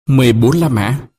14 La Mã.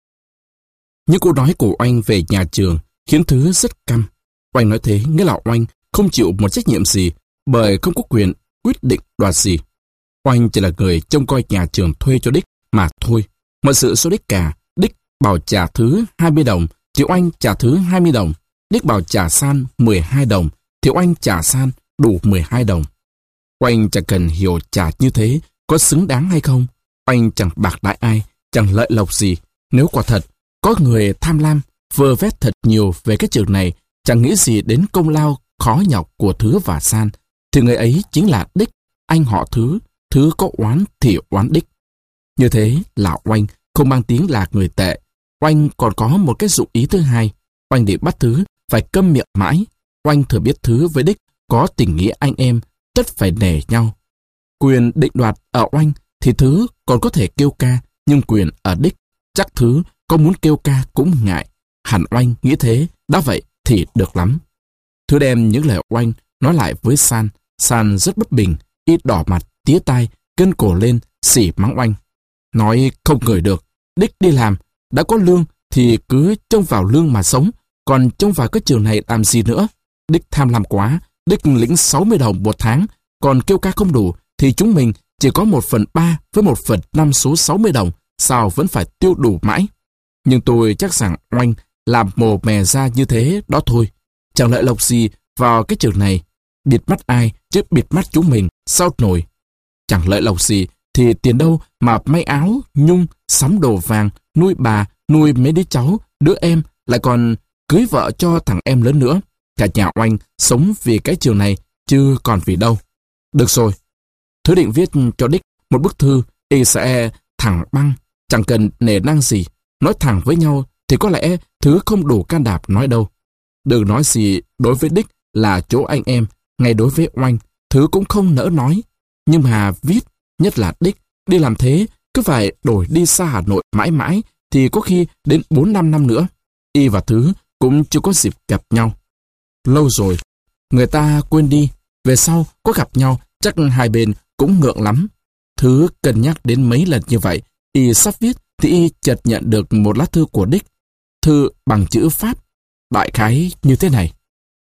Những câu nói của Oanh về nhà trường khiến Thứ rất căm. Oanh nói thế nghĩa là Oanh không chịu một trách nhiệm gì bởi không có quyền quyết định đoạt gì. Oanh chỉ là người trông coi nhà trường thuê cho Đích mà thôi. Mọi sự do Đích cả. Đích bảo trả Thứ 20 đồng thì Oanh trả Thứ 20 đồng. Đích bảo trả San 12 đồng thì Oanh trả San đủ 12 đồng. Oanh chẳng cần hiểu trả như thế có xứng đáng hay không. Oanh chẳng bạc đãi ai, chẳng lợi lộc gì. Nếu quả thật có người tham lam vơ vét thật nhiều về cái trường này, chẳng nghĩ gì đến công lao khó nhọc của Thứ và San, thì người ấy chính là Đích, anh họ Thứ. Thứ có oán thì oán Đích. Như thế là Oanh không mang tiếng là người tệ. Oanh còn có một cái dụng ý thứ hai. Oanh để bắt Thứ phải câm miệng mãi. Oanh thừa biết Thứ với Đích có tình nghĩa anh em, tất phải nể nhau. Quyền định đoạt ở Oanh thì Thứ còn có thể kêu ca, nhưng quyền ở Đích chắc Thứ có muốn kêu ca cũng ngại. Hẳn Oanh nghĩ thế, đã vậy thì được lắm. Thứ đem những lời Oanh nói lại với San. San rất bất bình, y đỏ mặt, tía tai, cân cổ lên, xỉ mắng Oanh. Nói không ngờ được, Đích đi làm, đã có lương thì cứ trông vào lương mà sống, còn trông vào cái trường này làm gì nữa. Đích tham lam quá, Đích lĩnh 60 đồng một tháng, còn kêu ca không đủ thì chúng mình chỉ có 1/3 với 1/5 số 60 đồng, sao vẫn phải tiêu đủ mãi. Nhưng tôi chắc rằng Oanh làm mồ mè ra như thế đó thôi. Chẳng lợi lộc gì vào cái trường này. Bịt mắt ai chứ bịt mắt chúng mình, sao nổi. Chẳng lợi lộc gì thì tiền đâu mà may áo, nhung, sắm đồ vàng, nuôi bà, nuôi mấy đứa cháu, đứa em, lại còn cưới vợ cho thằng em lớn nữa. Cả nhà Oanh sống vì cái trường này, chứ còn vì đâu. Được rồi. Thứ định viết cho Đích một bức thư, y sẽ thẳng băng, chẳng cần nể nang gì. Nói thẳng với nhau thì có lẽ Thứ không đủ can đảm nói đâu. Đừng nói gì đối với Đích là chỗ anh em, ngay đối với Oanh, Thứ cũng không nỡ nói. Nhưng mà viết, nhất là Đích, đi làm thế, cứ phải đổi đi xa Hà Nội mãi mãi, thì có khi đến 4-5 năm nữa, y và Thứ cũng chưa có dịp gặp nhau. Lâu rồi, người ta quên đi, về sau có gặp nhau, chắc hai bên cũng ngượng lắm. Thứ cân nhắc đến mấy lần như vậy, y sắp viết thì y chợt nhận được một lá thư của Đích. Thư bằng chữ Pháp, đại khái như thế này.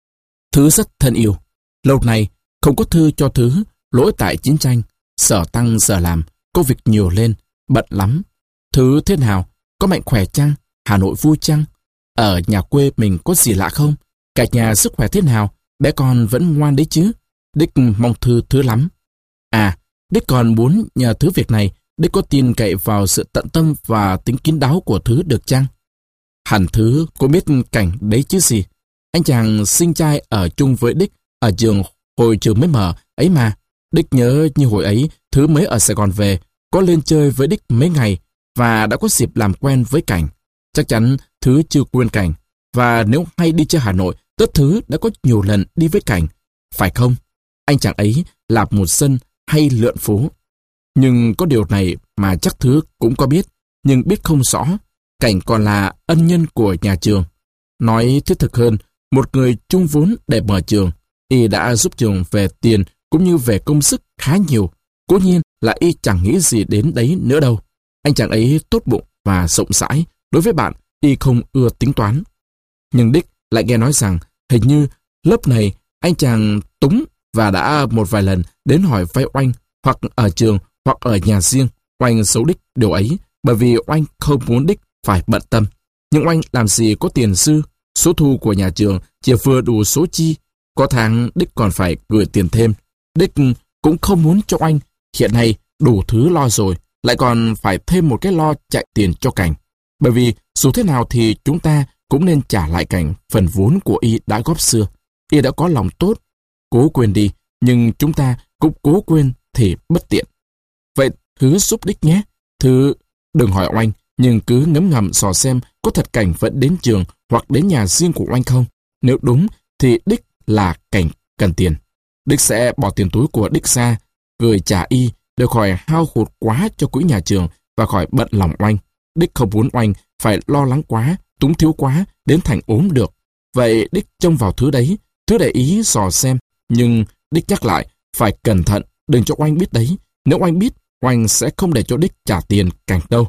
Thứ rất thân yêu. Lâu nay không có thư cho Thứ, lỗi tại chiến tranh, sở tăng giờ làm, công việc nhiều lên, bận lắm. Thứ thế nào? Có mạnh khỏe chăng? Hà Nội vui chăng? Ở nhà quê mình có gì lạ không? Cả nhà sức khỏe thế nào? Bé con vẫn ngoan đấy chứ? Đích mong thư Thứ lắm. À, Đích còn muốn nhờ Thứ việc này. Đích có tin cậy vào sự tận tâm và tính kín đáo của Thứ được chăng? Hẳn Thứ cũng biết cảnh đấy chứ gì. Anh chàng sinh trai ở chung với Đích ở trường hồi trường mới mở ấy mà. Đích nhớ như hồi ấy Thứ mới ở Sài Gòn về, có lên chơi với Đích mấy ngày và đã có dịp làm quen với Cảnh. Chắc chắn Thứ chưa quên Cảnh, và nếu hay đi chơi Hà Nội, tất Thứ đã có nhiều lần đi với Cảnh. Phải không? Anh chàng ấy là một dân hay lượn phố. Nhưng có điều này mà chắc Thứ cũng có biết, nhưng biết không rõ. Cảnh còn là ân nhân của nhà trường. Nói thiết thực hơn, một người chung vốn để mở trường, y đã giúp trường về tiền cũng như về công sức khá nhiều. Cố nhiên là y chẳng nghĩ gì đến đấy nữa đâu. Anh chàng ấy tốt bụng và rộng rãi. Đối với bạn, y không ưa tính toán. Nhưng Đích lại nghe nói rằng hình như lớp này anh chàng túng và đã một vài lần đến hỏi vay Oanh, hoặc ở trường hoặc ở nhà riêng. Oanh xấu Đích điều ấy, bởi vì Oanh không muốn Đích phải bận tâm. Nhưng Oanh làm gì có tiền dư, số thu của nhà trường chỉ vừa đủ số chi. Có tháng Đích còn phải gửi tiền thêm. Đích cũng không muốn cho Oanh hiện nay đủ thứ lo rồi, lại còn phải thêm một cái lo chạy tiền cho Cảnh. Bởi vì dù thế nào thì chúng ta cũng nên trả lại Cảnh phần vốn của y đã góp xưa. Y đã có lòng tốt, cố quên đi, nhưng chúng ta cũng cố quên thì bất tiện. Vậy Thứ giúp Đích nhé. Thứ đừng hỏi Oanh, nhưng cứ ngấm ngầm dò xem có thật Cảnh vẫn đến trường hoặc đến nhà riêng của Oanh không. Nếu đúng thì Đích là Cảnh cần tiền. Đích sẽ bỏ tiền túi của Đích ra, gửi trả y để khỏi hao hụt quá cho quỹ nhà trường và khỏi bận lòng Oanh. Đích không muốn Oanh phải lo lắng quá, túng thiếu quá, đến thành ốm được. Vậy Đích trông vào Thứ đấy, Thứ để ý dò xem. Nhưng Đích nhắc lại, phải cẩn thận, đừng cho Oanh biết đấy. Nếu Oanh biết, Oanh sẽ không để cho Đích trả tiền Cảnh đâu.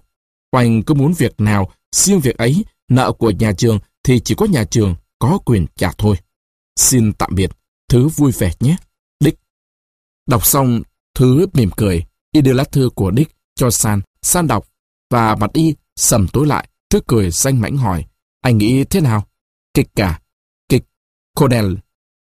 Oanh cứ muốn việc nào, riêng việc ấy, nợ của nhà trường thì chỉ có nhà trường có quyền trả thôi. Xin tạm biệt, Thứ vui vẻ nhé. Dick. Đọc xong, Thứ mỉm cười, y đưa lá thư của Dick cho San. San đọc, và mặt y sầm tối lại. Thứ cười danh mãnh hỏi, anh nghĩ thế nào? Kịch cả. Kịch. Cornell.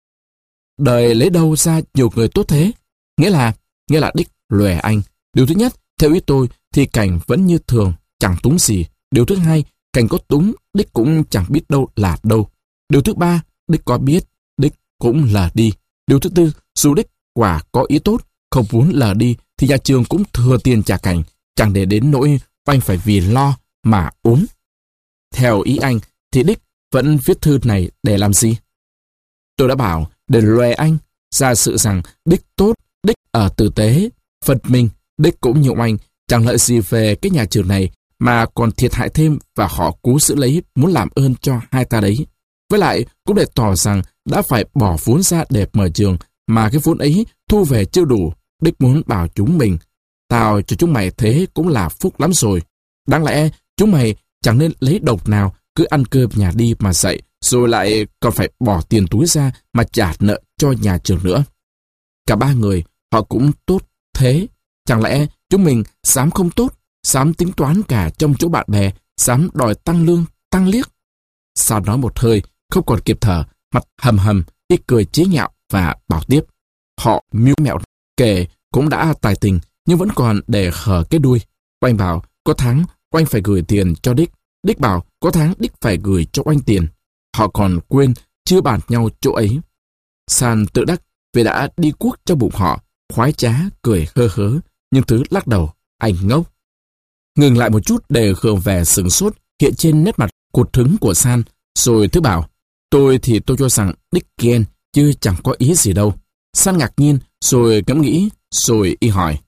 Đời lấy đâu ra nhiều người tốt thế? Nghĩa là Dick lòe anh. Điều thứ nhất, theo ý tôi, thì Cảnh vẫn như thường, chẳng túng gì. Điều thứ hai, Cảnh có túng, Dick cũng chẳng biết đâu là đâu. Điều thứ ba, Dick có biết, Dick cũng lờ đi. Điều thứ tư, dù Dick quả có ý tốt, không muốn lờ đi, thì nhà trường cũng thừa tiền trả Cảnh, chẳng để đến nỗi anh phải vì lo mà ốm. Theo ý anh, thì Dick vẫn viết thư này để làm gì? Tôi đã bảo, để lòe anh, ra sự rằng Dick tốt, Dick ở tử tế, phân minh, Dick cũng như anh, chẳng lợi gì về cái nhà trường này, mà còn thiệt hại thêm và họ cố giữ lấy muốn làm ơn cho hai ta đấy. Với lại, cũng để tỏ rằng đã phải bỏ vốn ra để mở trường, mà cái vốn ấy thu về chưa đủ. Dick muốn bảo chúng mình, tao cho chúng mày thế cũng là phúc lắm rồi. Đáng lẽ, chúng mày chẳng nên lấy độc nào, cứ ăn cơm nhà đi mà dạy, rồi lại còn phải bỏ tiền túi ra mà trả nợ cho nhà trường nữa. Cả ba người, họ cũng tốt thế. Chẳng lẽ chúng mình dám không tốt, dám tính toán cả trong chỗ bạn bè, dám đòi tăng lương, tăng liếc? Sao nói một hơi, không còn kịp thở, mặt hầm hầm, y cười chế nhạo và bảo tiếp. Họ mưu mẹo kể cũng đã tài tình, nhưng vẫn còn để hở cái đuôi. Oanh bảo có tháng Oanh phải gửi tiền cho Dick. Dick bảo có tháng Dick phải gửi cho Oanh tiền. Họ còn quên chưa bàn nhau chỗ ấy. San tự đắc vì đã đi cuốc cho bụng họ, khoái trá cười hơ hớ, nhưng Thứ lắc đầu, anh ngốc. Ngừng lại một chút để gượng vẻ sửng sốt hiện trên nét mặt cụt hứng của San, rồi Thứ bảo, tôi cho rằng Dick ghen chứ chẳng có ý gì đâu. San ngạc nhiên, rồi ngẫm nghĩ, rồi y hỏi.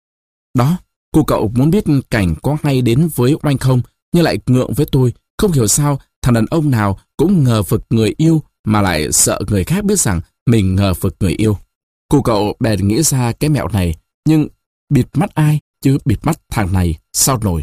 Đó, cô cậu muốn biết Cảnh có hay đến với Oanh không, nhưng lại ngượng với tôi. Không hiểu sao thằng đàn ông nào cũng ngờ vực người yêu mà lại sợ người khác biết rằng mình ngờ vực người yêu. Cô cậu bèn nghĩ ra cái mẹo này, nhưng bịt mắt ai chứ bịt mắt thằng này sao nổi.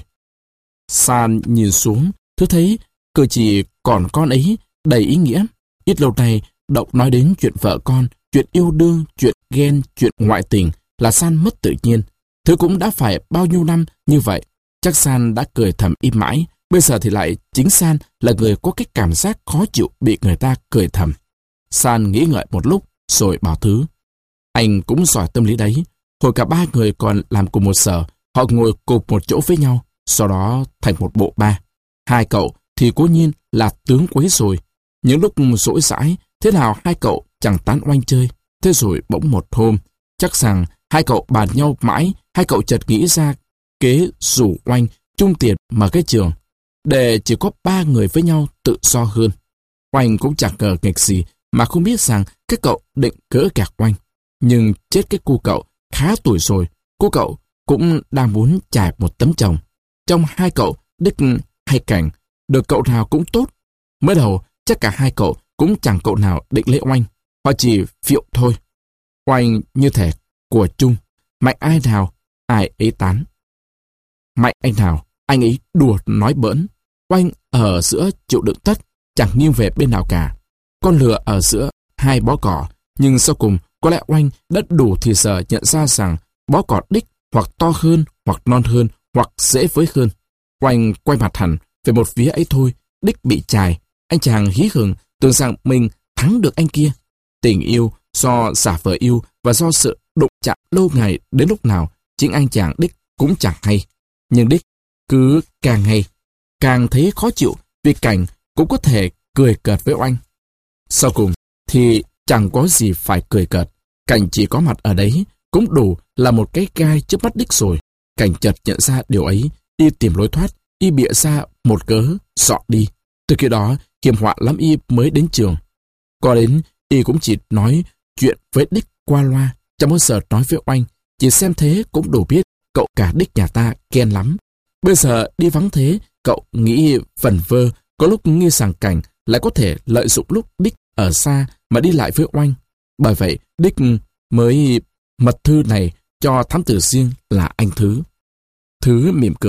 San nhìn xuống, Thứ thấy cử chỉ còn con ấy đầy ý nghĩa. Ít lâu nay Đậu nói đến chuyện vợ con, chuyện yêu đương, chuyện ghen, chuyện ngoại tình là San mất tự nhiên. Thứ cũng đã phải bao nhiêu năm như vậy. Chắc San đã cười thầm im mãi. Bây giờ thì lại chính San là người có cái cảm giác khó chịu bị người ta cười thầm. San nghĩ ngợi một lúc rồi bảo Thứ. Anh cũng giỏi tâm lý đấy. Hồi cả ba người còn làm cùng một sở, họ ngồi cùng một chỗ với nhau, sau đó thành một bộ ba. Hai cậu thì cố nhiên là tướng quấy rồi. Những lúc rỗi rãi, thế nào hai cậu chẳng tán Oanh chơi. Thế rồi bỗng một hôm, chắc rằng hai cậu bàn nhau mãi, hai cậu chợt nghĩ ra kế rủ Oanh chung tiền mở cái trường, để chỉ có ba người với nhau tự do hơn. Oanh cũng chẳng ngờ nghịch gì mà không biết rằng các cậu định cỡ gạt Oanh. Nhưng chết cái cô cậu khá tuổi rồi, cô cậu cũng đang muốn trải một tấm chồng. Trong hai cậu, Dick hay Cảnh, được cậu nào cũng tốt. Mới đầu, chắc cả hai cậu cũng chẳng cậu nào định lấy Oanh, họ chỉ phiệu thôi. Oanh như thể của chung, mạnh ai nào, ai ấy tán. Mạnh anh nào, anh ấy đùa nói bỡn. Oanh ở giữa chịu đựng tất, chẳng nghiêng về bên nào cả. Con lừa ở giữa hai bó cỏ, nhưng sau cùng có lẽ Oanh đã đủ thì giờ nhận ra rằng bó cỏ Dick hoặc to hơn, hoặc non hơn, hoặc dễ với hơn. Oanh quay mặt hẳn về một phía ấy thôi. Dick bị chài, anh chàng hí hửng tưởng rằng mình thắng được anh kia. Tình yêu do giả vờ yêu và do sự đụng chạm lâu ngày đến lúc nào chính anh chàng Dick cũng chẳng hay. Nhưng Dick cứ càng ngày càng thấy khó chịu vì Cảnh cũng có thể cười cợt với Oanh. Sau cùng thì chẳng có gì phải cười cợt. Cảnh chỉ có mặt ở đấy cũng đủ là một cái gai trước mắt Dick rồi. Cảnh chợt nhận ra điều ấy, y tìm lối thoát, y bịa ra một cớ dọn đi. Từ khi đó hiểm họa lắm y mới đến trường. Có đến y cũng chỉ nói chuyện với Dick qua loa, chẳng bao giờ nói với Oanh. Chỉ xem thế cũng đủ biết cậu cả Dick nhà ta ghen lắm. Bây giờ đi vắng thế, cậu nghĩ vẩn vơ, có lúc nghi rằng Cảnh lại có thể lợi dụng lúc Dick ở xa mà đi lại với Oanh. Bởi vậy Dick mới mật thư này cho thám tử riêng là anh Thứ. Thứ mỉm cười,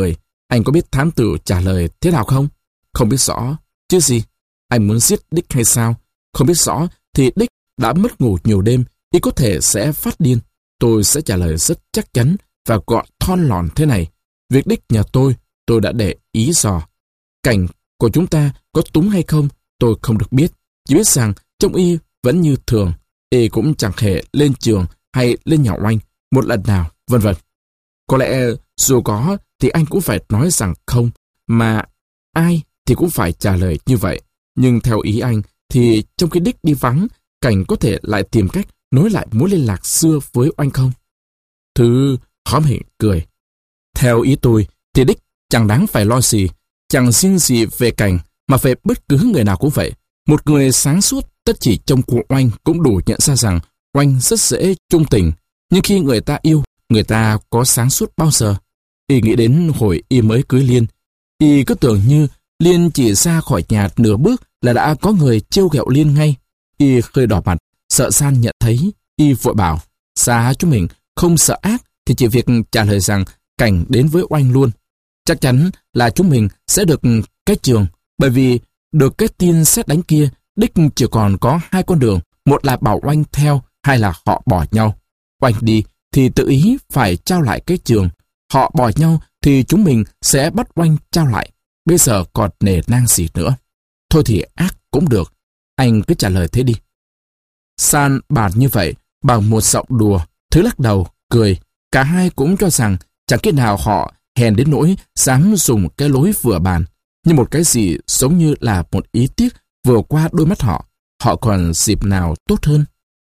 Anh có biết thám tử trả lời thế nào không? Không biết rõ. Chứ gì? Anh muốn giết Dick hay sao? Không biết rõ thì Dick đã mất ngủ nhiều đêm, y có thể sẽ phát điên. Tôi sẽ trả lời rất chắc chắn và gọn thon lòn thế này. Việc Dick nhờ tôi đã để ý dò. Cảnh của chúng ta có túng hay không, tôi không được biết. Chỉ biết rằng trông y vẫn như thường. Y cũng chẳng hề lên trường hay lên nhà Oanh một lần nào, vân vân. Có lẽ dù có thì anh cũng phải nói rằng không, mà ai thì cũng phải trả lời như vậy. Nhưng theo ý anh thì trong khi Dick đi vắng, Cảnh có thể lại tìm cách nối lại mối liên lạc xưa với Oanh không? Thứ hóm hỉnh cười. Theo ý tôi thì Dick chẳng đáng phải lo gì, chẳng riêng gì về Cảnh mà về bất cứ người nào cũng vậy. Một người sáng suốt tất chỉ trông của Oanh cũng đủ nhận ra rằng Oanh rất dễ trung tình. Nhưng khi người ta yêu, người ta có sáng suốt bao giờ? Y nghĩ đến hồi y mới cưới Liên. Y cứ tưởng như Liên chỉ ra khỏi nhà nửa bước là đã có người trêu ghẹo Liên ngay. Y hơi đỏ mặt, sợ San nhận thấy. Y vội bảo, xa chúng mình không sợ ác thì chỉ việc trả lời rằng Cảnh đến với Oanh luôn. Chắc chắn là chúng mình sẽ được cái trường, bởi vì được cái tin sét đánh kia, Dick chỉ còn có hai con đường, một là bảo Oanh theo, hai là họ bỏ nhau. Oanh đi thì tự ý phải trao lại cái trường, họ bỏ nhau thì chúng mình sẽ bắt Oanh trao lại. Bây giờ còn nể nang gì nữa. Thôi thì ác cũng được, anh cứ trả lời thế đi. San bàn như vậy bằng một giọng đùa, Thứ lắc đầu, cười. Cả hai cũng cho rằng chẳng khi nào họ hèn đến nỗi dám dùng cái lối vừa bàn, như một cái gì giống như là một ý tiếc vừa qua đôi mắt họ. Họ còn dịp nào tốt hơn?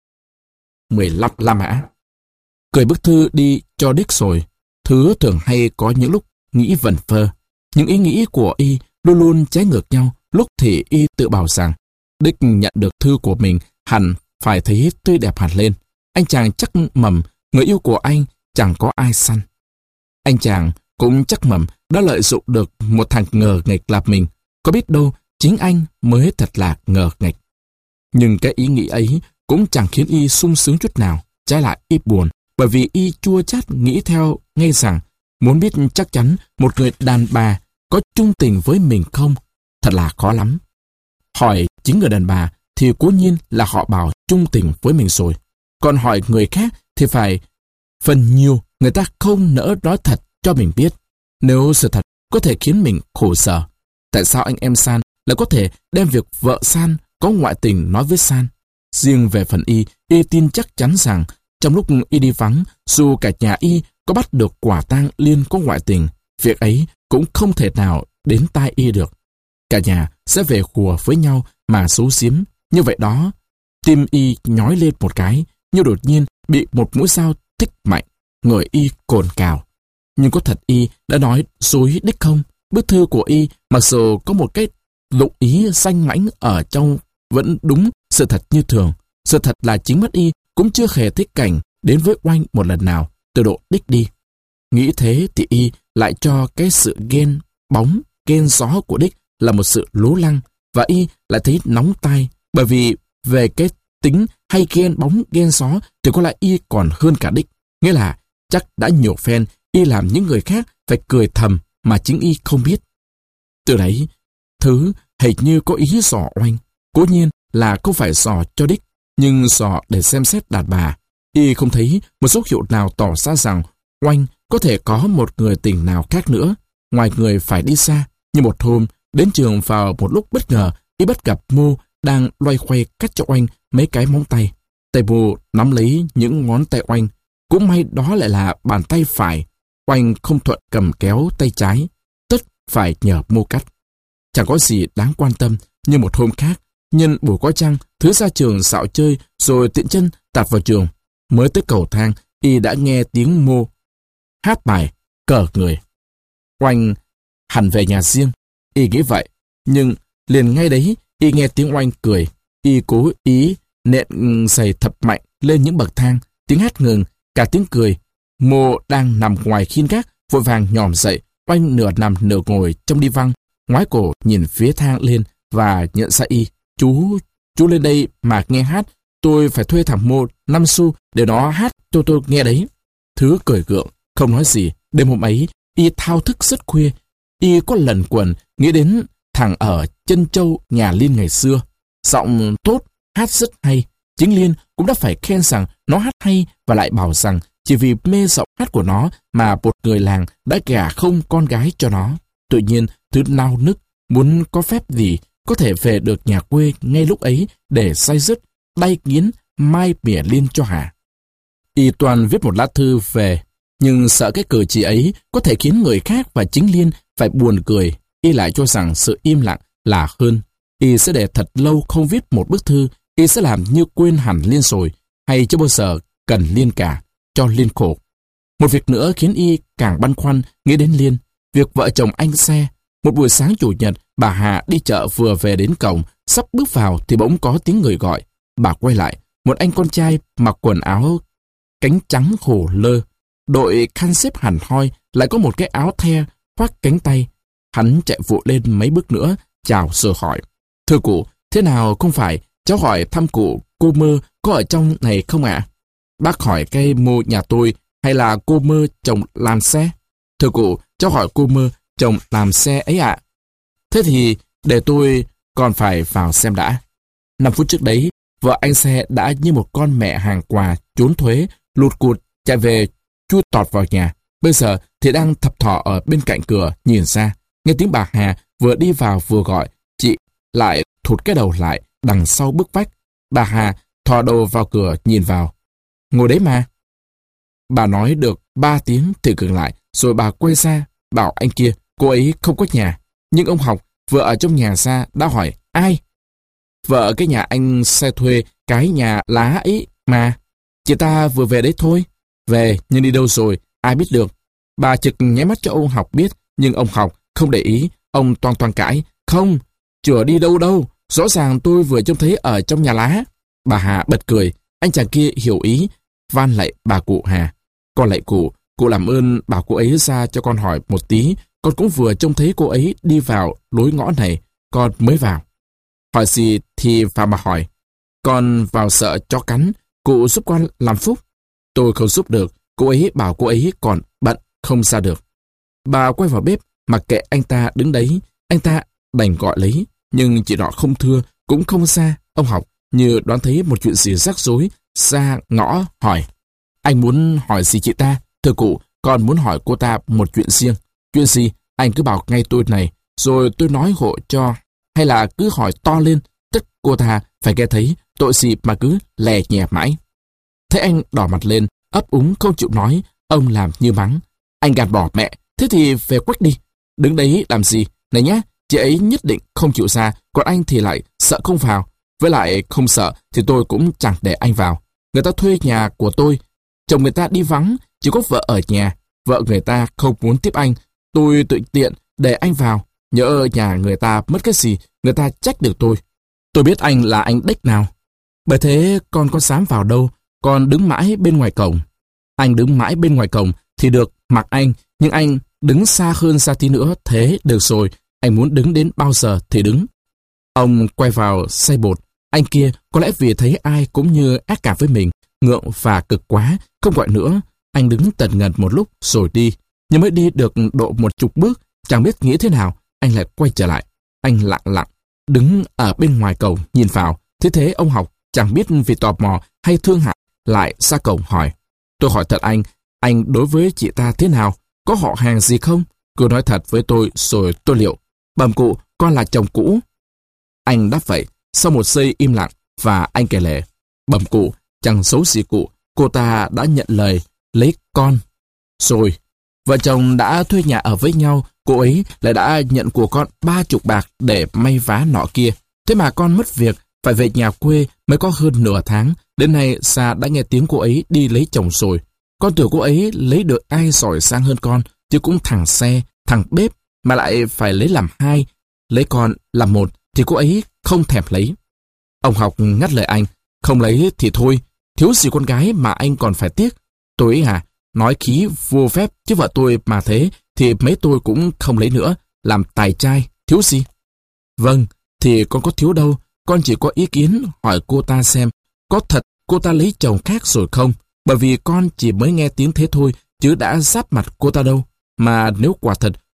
15 La Mã. Cười bức thư đi cho Dick rồi. Thứ thường hay có những lúc nghĩ vẩn vơ. Những ý nghĩ của y luôn luôn trái ngược nhau. Lúc thì y tự bảo rằng Dick nhận được thư của mình hẳn phải thấy tươi đẹp hẳn lên. Anh chàng chắc mầm người yêu của anh chẳng có ai săn. Anh chàng cũng chắc mầm đã lợi dụng được một thằng ngờ nghệch là mình. Có biết đâu chính anh mới thật là ngờ nghệch. Nhưng cái ý nghĩ ấy cũng chẳng khiến y sung sướng chút nào. Trái lại y buồn, bởi vì y chua chát nghĩ theo ngay rằng muốn biết chắc chắn một người đàn bà có chung tình với mình không, thật là khó lắm. Hỏi chính người đàn bà thì cố nhiên là họ bảo chung tình với mình rồi. Còn hỏi người khác thì phải phần nhiều người ta không nỡ nói thật cho mình biết. Nếu sự thật có thể khiến mình khổ sở, tại sao anh em San lại có thể đem việc vợ San có ngoại tình nói với San? Riêng về phần y tin chắc chắn rằng trong lúc y đi vắng, dù cả nhà y có bắt được quả tang Liên có ngoại tình, việc ấy cũng không thể nào đến tai y được. Cả nhà sẽ về hùa với nhau mà giấu giếm. Như vậy đó, tim y nhói lên một cái, như đột nhiên bị một mũi dao thích mạnh, người y cồn cào. Nhưng có thật y đã nói dối Dick không? Bức thư của y mặc dù có một cái dụng ý danh mãnh ở trong vẫn đúng sự thật như thường. Sự thật là chính mắt y cũng chưa hề thích Cảnh đến với Oanh một lần nào từ độ Dick đi. Nghĩ thế thì y lại cho cái sự ghen bóng, ghen gió của Dick là một sự lố lăng, và y lại thấy nóng tai, bởi vì về cái tính hay ghen bóng ghen gió thì có lẽ y còn hơn cả Dick. Nghĩa là chắc đã nhiều phen y làm những người khác phải cười thầm mà chính y không biết. Từ đấy, Thứ hình như có ý dò Oanh. Cố nhiên là không phải dò cho Dick, nhưng dò để xem xét đàn bà. Y không thấy một dấu hiệu nào tỏ ra rằng Oanh có thể có một người tình nào khác nữa, ngoài người phải đi xa. Như một hôm, đến trường vào một lúc bất ngờ, y bắt gặp Mô đang loay hoay cắt cho Oanh mấy cái móng tay. Tay Mô nắm lấy những ngón tay Oanh. Cũng may đó lại là bàn tay phải. Oanh không thuận cầm kéo tay trái, tất phải nhờ Mô cắt. Chẳng có gì đáng quan tâm, như một hôm khác, nhân buổi có trăng, Thứ ra trường dạo chơi rồi tiện chân tạt vào trường. Mới tới cầu thang, y đã nghe tiếng Mô hát bài Cờ Người. Oanh hẳn về nhà riêng, y nghĩ vậy, nhưng liền ngay đấy y nghe tiếng Oanh cười. Y cố ý nện giày thật mạnh lên những bậc thang, tiếng hát ngừng, cả tiếng cười. Mô đang nằm ngoài khiên gác vội vàng nhòm dậy. Oanh nửa nằm nửa ngồi trong đi văng, ngoái cổ nhìn phía thang lên và nhận ra y. Chú lên đây mà nghe hát, tôi phải thuê thằng Mô 5 xu để nó hát cho tôi nghe đấy. Thứ cười gượng, không nói gì. Đêm hôm ấy, y thao thức rất khuya, Y có lần quần nghĩ đến thằng ở Chân Châu nhà Liên ngày xưa. Giọng tốt, hát rất hay. Chính Liên cũng đã phải khen rằng nó hát hay và lại bảo rằng chỉ vì mê giọng hát của nó mà một người làng đã gả không con gái cho nó. Tự nhiên, thứ nao nức, muốn có phép gì có thể về được nhà quê ngay lúc ấy để say dứt, đay nghiến, mai mỉa Liên cho hả. Y toàn viết một lá thư về, nhưng sợ cái cử chỉ ấy có thể khiến người khác và chính Liên phải buồn cười. Y lại cho rằng sự im lặng là hơn. Y sẽ để thật lâu không viết một bức thư. Y sẽ làm như quên hẳn Liên rồi, hay chưa bao giờ cần Liên cả, cho Liên khổ. Một việc nữa khiến Y càng băn khoăn nghĩ đến Liên. Việc vợ chồng anh xe. Một buổi sáng chủ nhật, bà Hà đi chợ vừa về đến cổng, sắp bước vào thì bỗng có tiếng người gọi. Bà quay lại, một anh con trai mặc quần áo cánh trắng hồ lơ, đội khăn xếp hẳn hoi, lại có một cái áo the khoác cánh tay. Hắn chạy vội lên mấy bước nữa, chào rồi hỏi: "Thưa cụ, thế nào không phải? Cháu hỏi thăm cụ, cô Mơ có ở trong này không ạ?" "Bác hỏi cây mô nhà tôi hay là cô Mơ chồng làm xe?" "Thưa cụ, cháu hỏi cô Mơ chồng làm xe ấy ạ." "Thế thì để tôi còn phải vào xem đã." 5 phút trước đấy, vợ anh xe đã như một con mẹ hàng quà trốn thuế, lụt cụt chạy về chui tọt vào nhà. Bây giờ thì đang thập thò ở bên cạnh cửa nhìn ra. Nghe tiếng bà Hà vừa đi vào vừa gọi, chị lại thụt cái đầu lại đằng sau bức vách. Bà Hà thò đầu vào cửa nhìn vào. "Ngồi đấy mà." Bà nói được 3 tiếng thì ngừng lại, rồi bà quay ra bảo anh kia cô ấy không có nhà. Nhưng ông Học vừa ở trong nhà ra đã hỏi: "Ai?" "Vợ cái nhà anh xe thuê cái nhà lá ấy mà. Chị ta vừa về đấy thôi." "Về nhưng đi đâu rồi ai biết được." Bà trực nháy mắt cho ông Học biết, nhưng ông Học không để ý. Ông toan toan cãi: "Không, chửa đi đâu đâu, rõ ràng tôi vừa trông thấy ở trong nhà lá." Bà Hà bật cười. Anh chàng kia hiểu ý, van lại bà cụ Hà: "Con lạy cụ làm ơn bảo cô ấy ra cho con hỏi một tí. Con cũng vừa trông thấy cô ấy đi vào lối ngõ này, con mới vào." "Hỏi gì thì vào mà hỏi." "Con vào sợ chó cắn, cụ giúp con làm phúc." "Tôi không giúp được, cô ấy bảo cô ấy còn bận, không ra được." Bà quay vào bếp, mặc kệ anh ta đứng đấy. Anh ta đành gọi lấy, nhưng chị nọ không thưa, cũng không ra. Ông Học như đoán thấy một chuyện gì rắc rối, ra ngõ hỏi: "Anh muốn hỏi gì chị ta?" "Thưa cụ, con muốn hỏi cô ta một chuyện riêng." "Chuyện gì? Anh cứ bảo ngay tôi này, rồi tôi nói hộ cho. Hay là cứ hỏi to lên, tất cô ta phải nghe thấy, tội gì mà cứ lè nhè mãi." Thấy anh đỏ mặt lên, ấp úng không chịu nói, ông làm như mắng: "Anh gạt bỏ mẹ, thế thì về quách đi. Đứng đấy làm gì? Này nhá, chị ấy nhất định không chịu ra, còn anh thì lại sợ không vào. Với lại không sợ thì tôi cũng chẳng để anh vào. Người ta thuê nhà của tôi, chồng người ta đi vắng, chỉ có vợ ở nhà. Vợ người ta không muốn tiếp anh, tôi tự tiện để anh vào. Nhỡ nhà người ta mất cái gì, người ta trách được tôi. Tôi biết anh là anh đếch nào. Bởi thế con có dám vào đâu, con đứng mãi bên ngoài cổng." "Anh đứng mãi bên ngoài cổng thì được mặc anh, nhưng anh đứng xa hơn ra tí nữa, thế được rồi. Anh muốn đứng đến bao giờ thì đứng." Ông quay vào xay bột. Anh kia có lẽ vì thấy ai cũng như ác cảm với mình, ngượng và cực quá, không gọi nữa. Anh đứng tần ngần một lúc rồi đi. Nhưng mới đi được độ 10 bước, chẳng biết nghĩ thế nào, anh lại quay trở lại. Anh lặng lặng đứng ở bên ngoài cổng nhìn vào. Thế ông Học chẳng biết vì tò mò hay thương hại lại ra cổng hỏi: "Tôi hỏi thật anh đối với chị ta thế nào? Có họ hàng gì không? Cứ nói thật với tôi rồi tôi liệu. Bẩm cụ, con là chồng cũ." Anh đáp vậy. Sau một giây im lặng và anh kể lể: "Bẩm cụ, chẳng xấu gì cụ, cô ta đã nhận lời lấy con rồi. Vợ chồng đã thuê nhà ở với nhau, cô ấy lại đã nhận của con 30 bạc để may vá nọ kia. Thế mà con mất việc, phải về nhà quê mới có hơn nửa tháng. Đến nay Sa đã nghe tiếng cô ấy đi lấy chồng rồi. Con tưởng cô ấy lấy được ai giỏi sang hơn con, chứ cũng thằng xe, thằng bếp, mà lại phải lấy làm hai. Lấy con làm một thì cô ấy không thèm lấy." Ông Học ngắt lời anh: "Không lấy thì thôi, thiếu gì con gái mà anh còn phải tiếc. Tôi ấy nói khí vô phép, chứ vợ tôi mà thế thì mấy tôi cũng không lấy nữa, làm tài trai, thiếu gì." "Vâng, thì con có thiếu đâu, con chỉ có ý kiến hỏi cô ta xem, có thật cô ta lấy chồng khác rồi không? Bởi vì con chỉ mới nghe tiếng thế thôi, chứ đã giáp mặt cô ta đâu. Mà nếu quả thật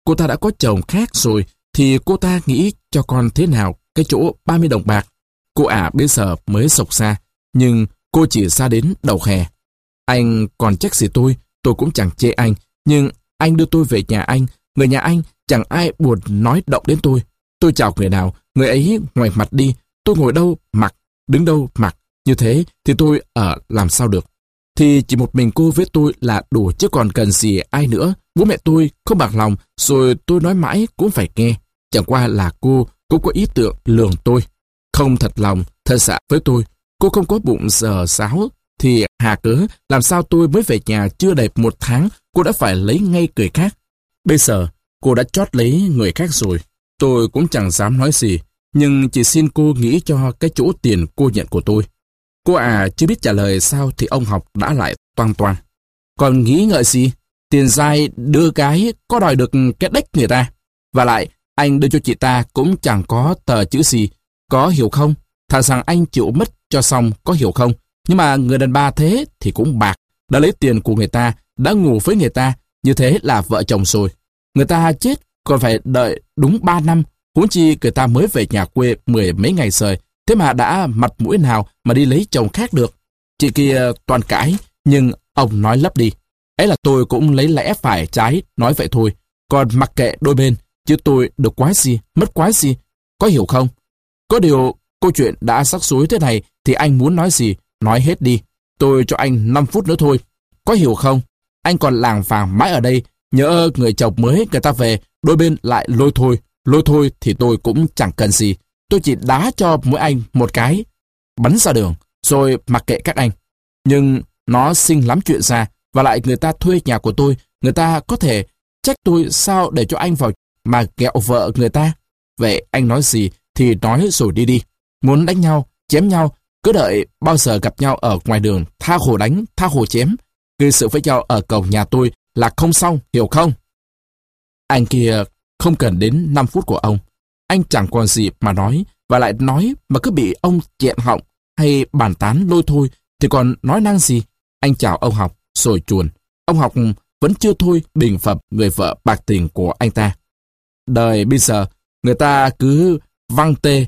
cô ta đã có chồng khác rồi, thì cô ta nghĩ cho con thế nào cái chỗ 30 đồng bạc. Cô bây giờ mới sộc xa, nhưng cô chỉ ra đến đầu hè. Anh còn trách gì tôi cũng chẳng chê anh, nhưng anh đưa tôi về nhà anh, người nhà anh chẳng ai buồn nói động đến tôi. Tôi chào người nào, người ấy ngoảnh mặt đi, tôi ngồi đâu mặc, đứng đâu mặc, như thế thì tôi ở làm sao được. Thì chỉ một mình cô với tôi là đủ, chứ còn cần gì ai nữa. Bố mẹ tôi không bạc lòng, rồi tôi nói mãi cũng phải nghe. Chẳng qua là cô cũng có ý tưởng lường tôi, không thật lòng, thật dạ với tôi. Cô không có bụng giờ sáo, thì hà cớ làm sao tôi mới về nhà chưa đầy 1 tháng, cô đã phải lấy ngay người khác. Bây giờ cô đã chót lấy người khác rồi, tôi cũng chẳng dám nói gì, nhưng chỉ xin cô nghĩ cho cái chỗ tiền cô nhận của tôi. Cô chưa biết trả lời sao thì ông Học đã lại toang toang. Còn nghĩ ngợi gì? Tiền dai đưa cái có đòi được cái đếch người ta. Và lại, anh đưa cho chị ta cũng chẳng có tờ chữ gì, có hiểu không? Thà rằng anh chịu mất cho xong, có hiểu không? Nhưng mà người đàn bà thế thì cũng bạc, đã lấy tiền của người ta, đã ngủ với người ta, như thế là vợ chồng rồi. Người ta chết còn phải đợi đúng 3 năm, huống chi người ta mới về nhà quê 10 mấy ngày rồi, thế mà đã mặt mũi nào mà đi lấy chồng khác được. Chị kia toàn cãi, nhưng ông nói lấp đi. Ấy là tôi cũng lấy lẽ phải trái, nói vậy thôi. Còn mặc kệ đôi bên, chứ tôi được quái gì, mất quái gì, có hiểu không? Có điều, câu chuyện đã rắc rối thế này, thì anh muốn nói gì, nói hết đi. Tôi cho anh 5 phút nữa thôi, có hiểu không? Anh còn làng vàng mãi ở đây, nhỡ người chồng mới người ta về, đôi bên lại lôi thôi thì tôi cũng chẳng cần gì. Tôi chỉ đá cho mỗi anh một cái, bắn ra đường, rồi mặc kệ các anh. Nhưng nó sinh lắm chuyện ra, và lại người ta thuê nhà của tôi, người ta có thể trách tôi sao để cho anh vào mà ghẹo vợ người ta. Vậy anh nói gì thì nói rồi đi đi. Muốn đánh nhau, chém nhau, cứ đợi bao giờ gặp nhau ở ngoài đường, tha hồ đánh, tha hồ chém. Gây sự với nhau ở cổng nhà tôi là không xong, hiểu không? Anh kia không cần đến 5 phút của ông. Anh chẳng còn gì mà nói, và lại nói mà cứ bị ông chẹn họng hay bàn tán lôi thôi thì còn nói năng gì. Anh chào ông Học rồi chuồn. Ông Học vẫn chưa thôi bình phẩm người vợ bạc tình của anh ta. Đời bây giờ người ta cứ văng tê.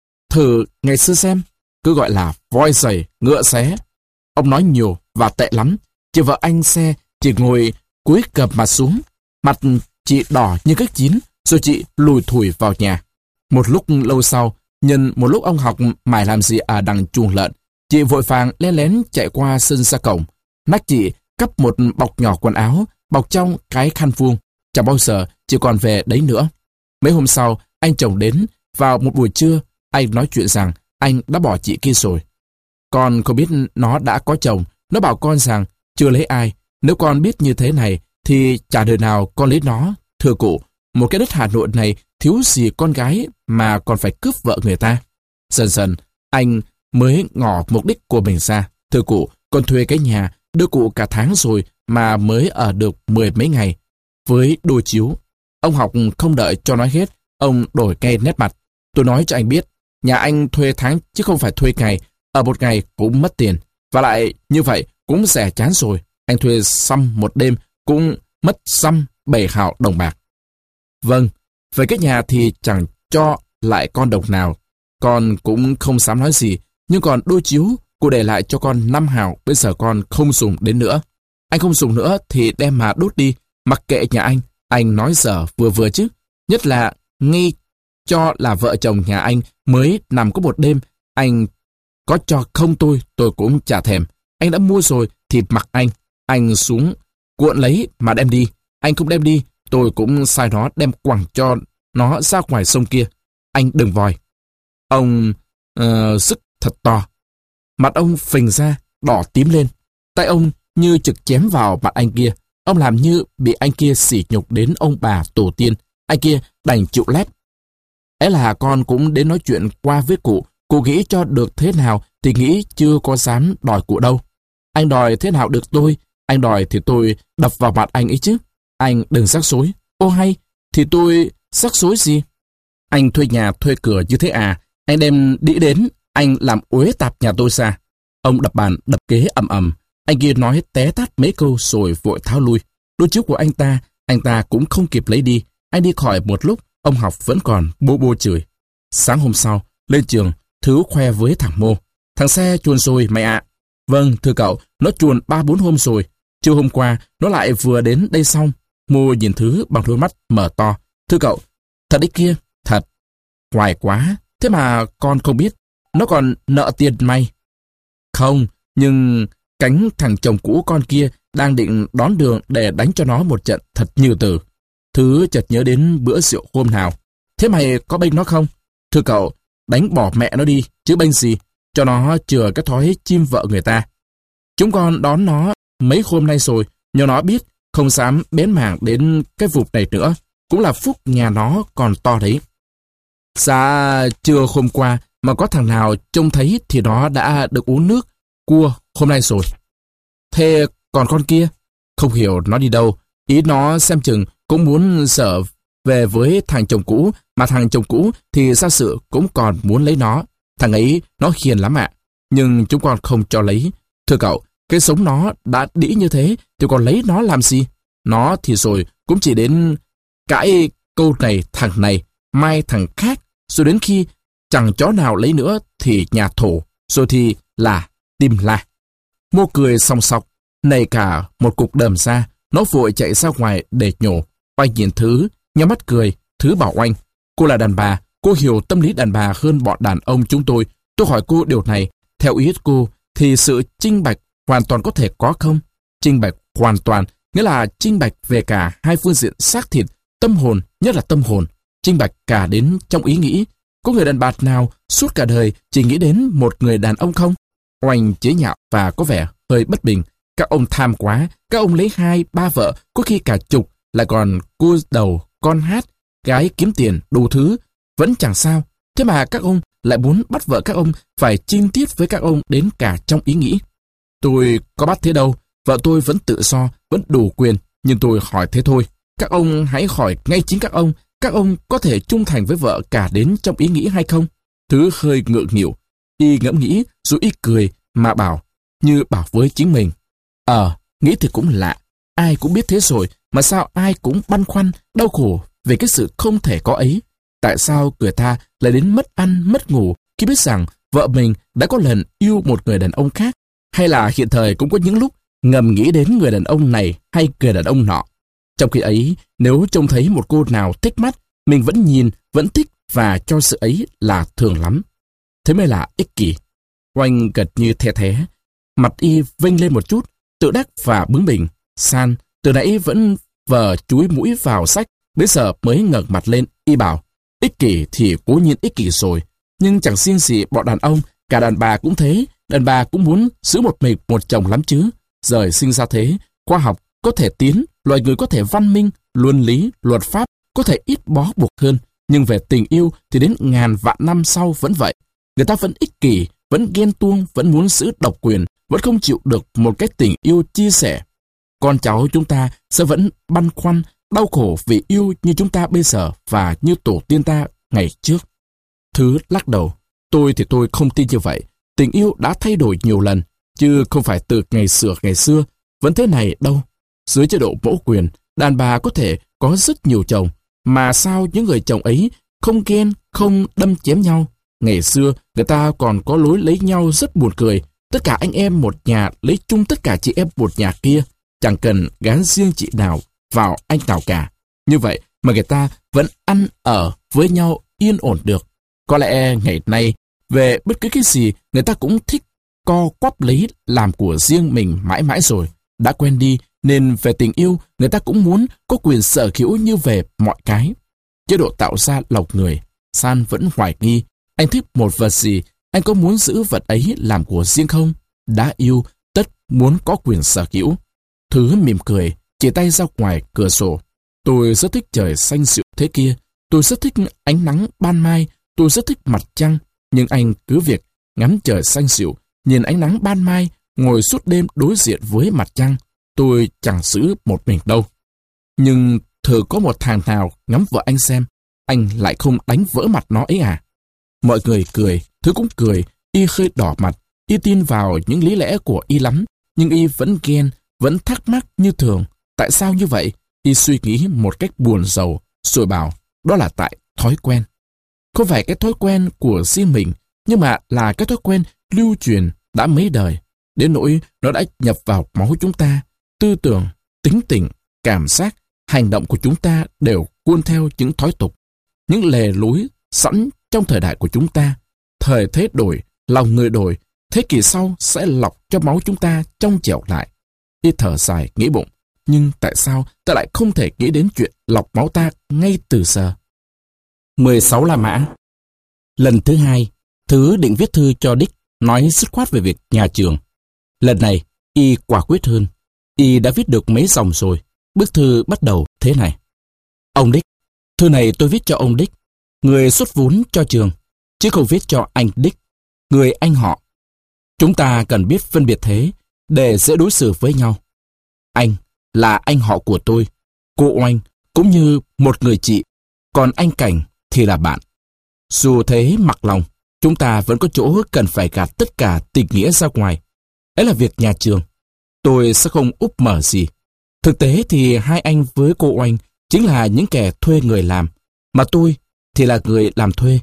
Thử ngày xưa xem, cứ gọi là voi giày, ngựa xé. Ông nói nhiều và tệ lắm. Chị vợ anh xe chỉ ngồi cúi gập mặt xuống, mặt chị đỏ như cất chín, rồi chị lùi thủi vào nhà. Một lúc lâu sau, nhân một lúc ông Học mải làm gì ở đằng chuồng lợn, chị vội vàng lén lén chạy qua sân ra cổng. Nách chị cắp một bọc nhỏ quần áo, bọc trong cái khăn vuông. Chẳng bao giờ chị còn về đấy nữa. Mấy hôm sau, anh chồng đến, vào một buổi trưa, anh nói chuyện rằng anh đã bỏ chị kia rồi. Con không biết nó đã có chồng, nó bảo con rằng chưa lấy ai. Nếu con biết như thế này, thì chả đời nào con lấy nó. Thưa cụ, một cái đất Hà Nội này thiếu gì con gái mà còn phải cướp vợ người ta. Dần dần, anh mới ngỏ mục đích của mình ra. Thưa cụ, con thuê cái nhà, đưa cụ cả tháng rồi mà mới ở được 10 mấy ngày. Với đôi chiếu, ông Học không đợi cho nói hết, ông đổi ngay nét mặt. Tôi nói cho anh biết, nhà anh thuê tháng chứ không phải thuê ngày, ở một ngày cũng mất tiền. Và lại như vậy cũng rẻ chán rồi. Anh thuê xăm một đêm cũng mất xăm 7 hào đồng bạc. Vâng, về cái nhà thì chẳng cho lại con đồng nào. Con cũng không dám nói gì, nhưng còn đôi chiếu, cô để lại cho con 5 hào, bây giờ con không dùng đến nữa. Anh không dùng nữa thì đem mà đốt đi, mặc kệ nhà anh nói dở vừa vừa chứ. Nhất là nghi cho là vợ chồng nhà anh mới nằm có một đêm, anh có cho không tôi cũng chả thèm. Anh đã mua rồi thì mặc anh xuống cuộn lấy mà đem đi. Anh không đem đi, tôi cũng sai nó đem quẳng cho nó ra ngoài sông kia. Anh đừng vòi. Ông sức thật to. Mặt ông phình ra, đỏ tím lên. Tay ông như trực chém vào mặt anh kia. Ông làm như bị anh kia sỉ nhục đến ông bà tổ tiên. Anh kia đành chịu lép. Ấy là con cũng đến nói chuyện qua với cụ. Cụ nghĩ cho được thế nào thì nghĩ chưa có dám đòi cụ đâu. Anh đòi thế nào được tôi. Anh đòi thì tôi đập vào mặt anh ấy chứ. Anh đừng rắc rối. Ô hay, thì tôi rắc rối gì? Anh thuê nhà thuê cửa như thế à? Anh đem đĩ đến, anh làm uế tạp nhà tôi ra. Ông đập bàn đập ghế ầm ầm. Anh kia nói té tát mấy câu rồi vội tháo lui. Đôi chiếu của anh ta cũng không kịp lấy đi. anh đi khỏi một lúc, ông học vẫn còn bô bô chửi. Sáng hôm sau, lên trường, Thứ khoe với thằng Mô. Thằng Xe chuồn rồi mày ạ. Vâng, thưa cậu, nó chuồn 3-4 hôm rồi. Chiều hôm qua, nó lại vừa đến đây xong. Mô nhìn Thứ bằng đôi mắt mở to. Thưa cậu, thật đấy kia, thật. Hoài quá, thế mà con không biết. Nó còn nợ tiền mày. Không, nhưng cánh thằng chồng cũ con kia đang định đón đường để đánh cho nó một trận thật như tử. Thứ chợt nhớ đến bữa rượu hôm nào. Thế mày có bênh nó không? Thưa cậu, đánh bỏ mẹ nó đi, chứ bênh gì, cho nó chừa cái thói chim vợ người ta. Chúng con đón nó mấy hôm nay rồi, nhưng nó biết không dám bén mảng đến cái vụt này nữa. Cũng là phúc nhà nó còn to đấy. Dạ, trưa hôm qua mà có thằng nào trông thấy thì nó đã được uống nước cua hôm nay rồi. Thế còn con kia? Không hiểu nó đi đâu. Ý nó xem chừng cũng muốn sợ về với thằng chồng cũ, mà thằng chồng cũ thì ra sự cũng còn muốn lấy nó. Thằng ấy nó hiền lắm ạ. Nhưng chúng con không cho lấy. Thưa cậu, cái sống nó đã đĩ như thế thì còn lấy nó làm gì? Nó thì rồi cũng chỉ đến cãi câu này, mai thằng khác, rồi đến khi chẳng chó nào lấy nữa thì nhà thổ, rồi thì là tim la. Mô cười song sọc, này cả một cục đờm ra, nó vội chạy ra ngoài để nhổ. Oanh nhìn Thứ, nhắm mắt cười. Thứ bảo Oanh, cô là đàn bà, cô hiểu tâm lý đàn bà hơn bọn đàn ông chúng tôi. Tôi hỏi cô điều này, theo ý cô thì sự chinh bạch hoàn toàn có thể có không? Chinh bạch hoàn toàn nghĩa là chinh bạch về cả hai phương diện xác thịt, tâm hồn, nhất là tâm hồn. Chinh bạch cả đến trong ý nghĩ. Có người đàn bà nào suốt cả đời chỉ nghĩ đến một người đàn ông không? Oanh chế nhạo và có vẻ hơi bất bình. Các ông tham quá, các ông lấy 2-3 vợ, có khi cả chục, lại còn cô đầu, con hát, gái kiếm tiền, đủ thứ, vẫn chẳng sao. Thế mà các ông lại muốn bắt vợ các ông phải chinh tiết với các ông đến cả trong ý nghĩ. Tôi có bắt thế đâu, vợ tôi vẫn tự do, vẫn đủ quyền, nhưng tôi hỏi thế thôi. Các ông hãy hỏi ngay chính các ông có thể trung thành với vợ cả đến trong ý nghĩ hay không? Thứ hơi ngượng nghịu, y ngẫm nghĩ rồi y cười mà bảo, như bảo với chính mình. Nghĩ thì cũng lạ, ai cũng biết thế rồi, mà sao ai cũng băn khoăn, đau khổ về cái sự không thể có ấy. Tại sao người ta lại đến mất ăn, mất ngủ khi biết rằng vợ mình đã có lần yêu một người đàn ông khác? Hay là hiện thời cũng có những lúc ngầm nghĩ đến người đàn ông này hay người đàn ông nọ? Trong khi ấy, nếu trông thấy một cô nào thích mắt, mình vẫn nhìn, vẫn thích và cho sự ấy là thường lắm. Thế mới là ích kỷ. Oanh gật như the thé, mặt y vênh lên một chút, tự đắc và bướng bỉnh. San từ nãy vẫn vờ chúi mũi vào sách, bây giờ mới ngẩng mặt lên, y bảo, ích kỷ thì cố nhiên ích kỷ rồi, nhưng chẳng riêng gì bọn đàn ông, cả đàn bà cũng thế. Đàn bà cũng muốn giữ một mình một chồng lắm chứ. Rời sinh ra thế, khoa học có thể tiến, loài người có thể văn minh, luân lý, luật pháp có thể ít bó buộc hơn, nhưng về tình yêu thì đến ngàn vạn năm sau vẫn vậy. Người ta vẫn ích kỷ, vẫn ghen tuông, vẫn muốn giữ độc quyền, vẫn không chịu được một cái tình yêu chia sẻ. Con cháu chúng ta sẽ vẫn băn khoăn, đau khổ vì yêu như chúng ta bây giờ và như tổ tiên ta ngày trước. Thứ lắc đầu, tôi thì tôi không tin như vậy. Tình yêu đã thay đổi nhiều lần, chứ không phải từ ngày xưa, vẫn thế này đâu. Dưới chế độ mẫu quyền, đàn bà có thể có rất nhiều chồng, mà sao những người chồng ấy không ghen, không đâm chém nhau? Ngày xưa, người ta còn có lối lấy nhau rất buồn cười. Tất cả anh em một nhà lấy chung tất cả chị em một nhà kia, chẳng cần gán riêng chị nào vào anh nào cả. Như vậy mà người ta vẫn ăn ở với nhau yên ổn được. Có lẽ ngày nay, về bất cứ cái gì, người ta cũng thích co quắp lấy làm của riêng mình mãi mãi rồi. Đã quen đi, nên về tình yêu, người ta cũng muốn có quyền sở hữu như về mọi cái. Chế độ tạo ra lọc người, San vẫn hoài nghi. Anh thích một vật gì, anh có muốn giữ vật ấy làm của riêng không? Đã yêu, tất muốn có quyền sở hữu. Thứ mỉm cười, chỉ tay ra ngoài cửa sổ. Tôi rất thích trời xanh dịu thế kia. Tôi rất thích ánh nắng ban mai. Tôi rất thích mặt trăng. Nhưng anh cứ việc ngắm trời xanh dịu, nhìn ánh nắng ban mai, ngồi suốt đêm đối diện với mặt trăng. Tôi chẳng giữ một mình đâu. Nhưng thử có một thằng nào ngắm vợ anh xem, anh lại không đánh vỡ mặt nó ấy à? Mọi người cười, Thứ cũng cười, y hơi đỏ mặt. Y tin vào những lý lẽ của y lắm, nhưng y vẫn ghen, vẫn thắc mắc như thường. Tại sao như vậy? Y suy nghĩ một cách buồn rầu, rồi bảo đó là tại thói quen. Không phải cái thói quen của riêng mình, nhưng mà là cái thói quen lưu truyền đã mấy đời, đến nỗi nó đã nhập vào máu chúng ta. Tư tưởng, tính tình, cảm giác, hành động của chúng ta đều cuốn theo những thói tục, những lề lối sẵn trong thời đại của chúng ta. Thời thế đổi, lòng người đổi, thế kỷ sau sẽ lọc cho máu chúng ta trong trẻo lại. Y thở dài nghĩ bụng, nhưng tại sao ta lại không thể nghĩ đến chuyện lọc máu ta ngay từ giờ? 16 La Mã. Lần thứ hai, Thứ định viết thư cho Dick nói dứt khoát về việc nhà trường. Lần này, Y quả quyết hơn. Y đã viết được mấy dòng rồi. Bức thư bắt đầu thế này: Ông Dick, thư này tôi viết cho ông Dick, người xuất vốn cho trường, chứ không viết cho anh Dick, người anh họ. Chúng ta cần biết phân biệt thế để dễ đối xử với nhau. Anh là anh họ của tôi, cô Oanh cũng như một người chị, còn anh Cảnh thì là bạn. Dù thế mặc lòng, chúng ta vẫn có chỗ cần phải gạt tất cả tình nghĩa ra ngoài. Ấy là việc nhà trường. Tôi sẽ không úp mở gì. Thực tế thì hai anh với cô Oanh chính là những kẻ thuê người làm, mà tôi thì là người làm thuê.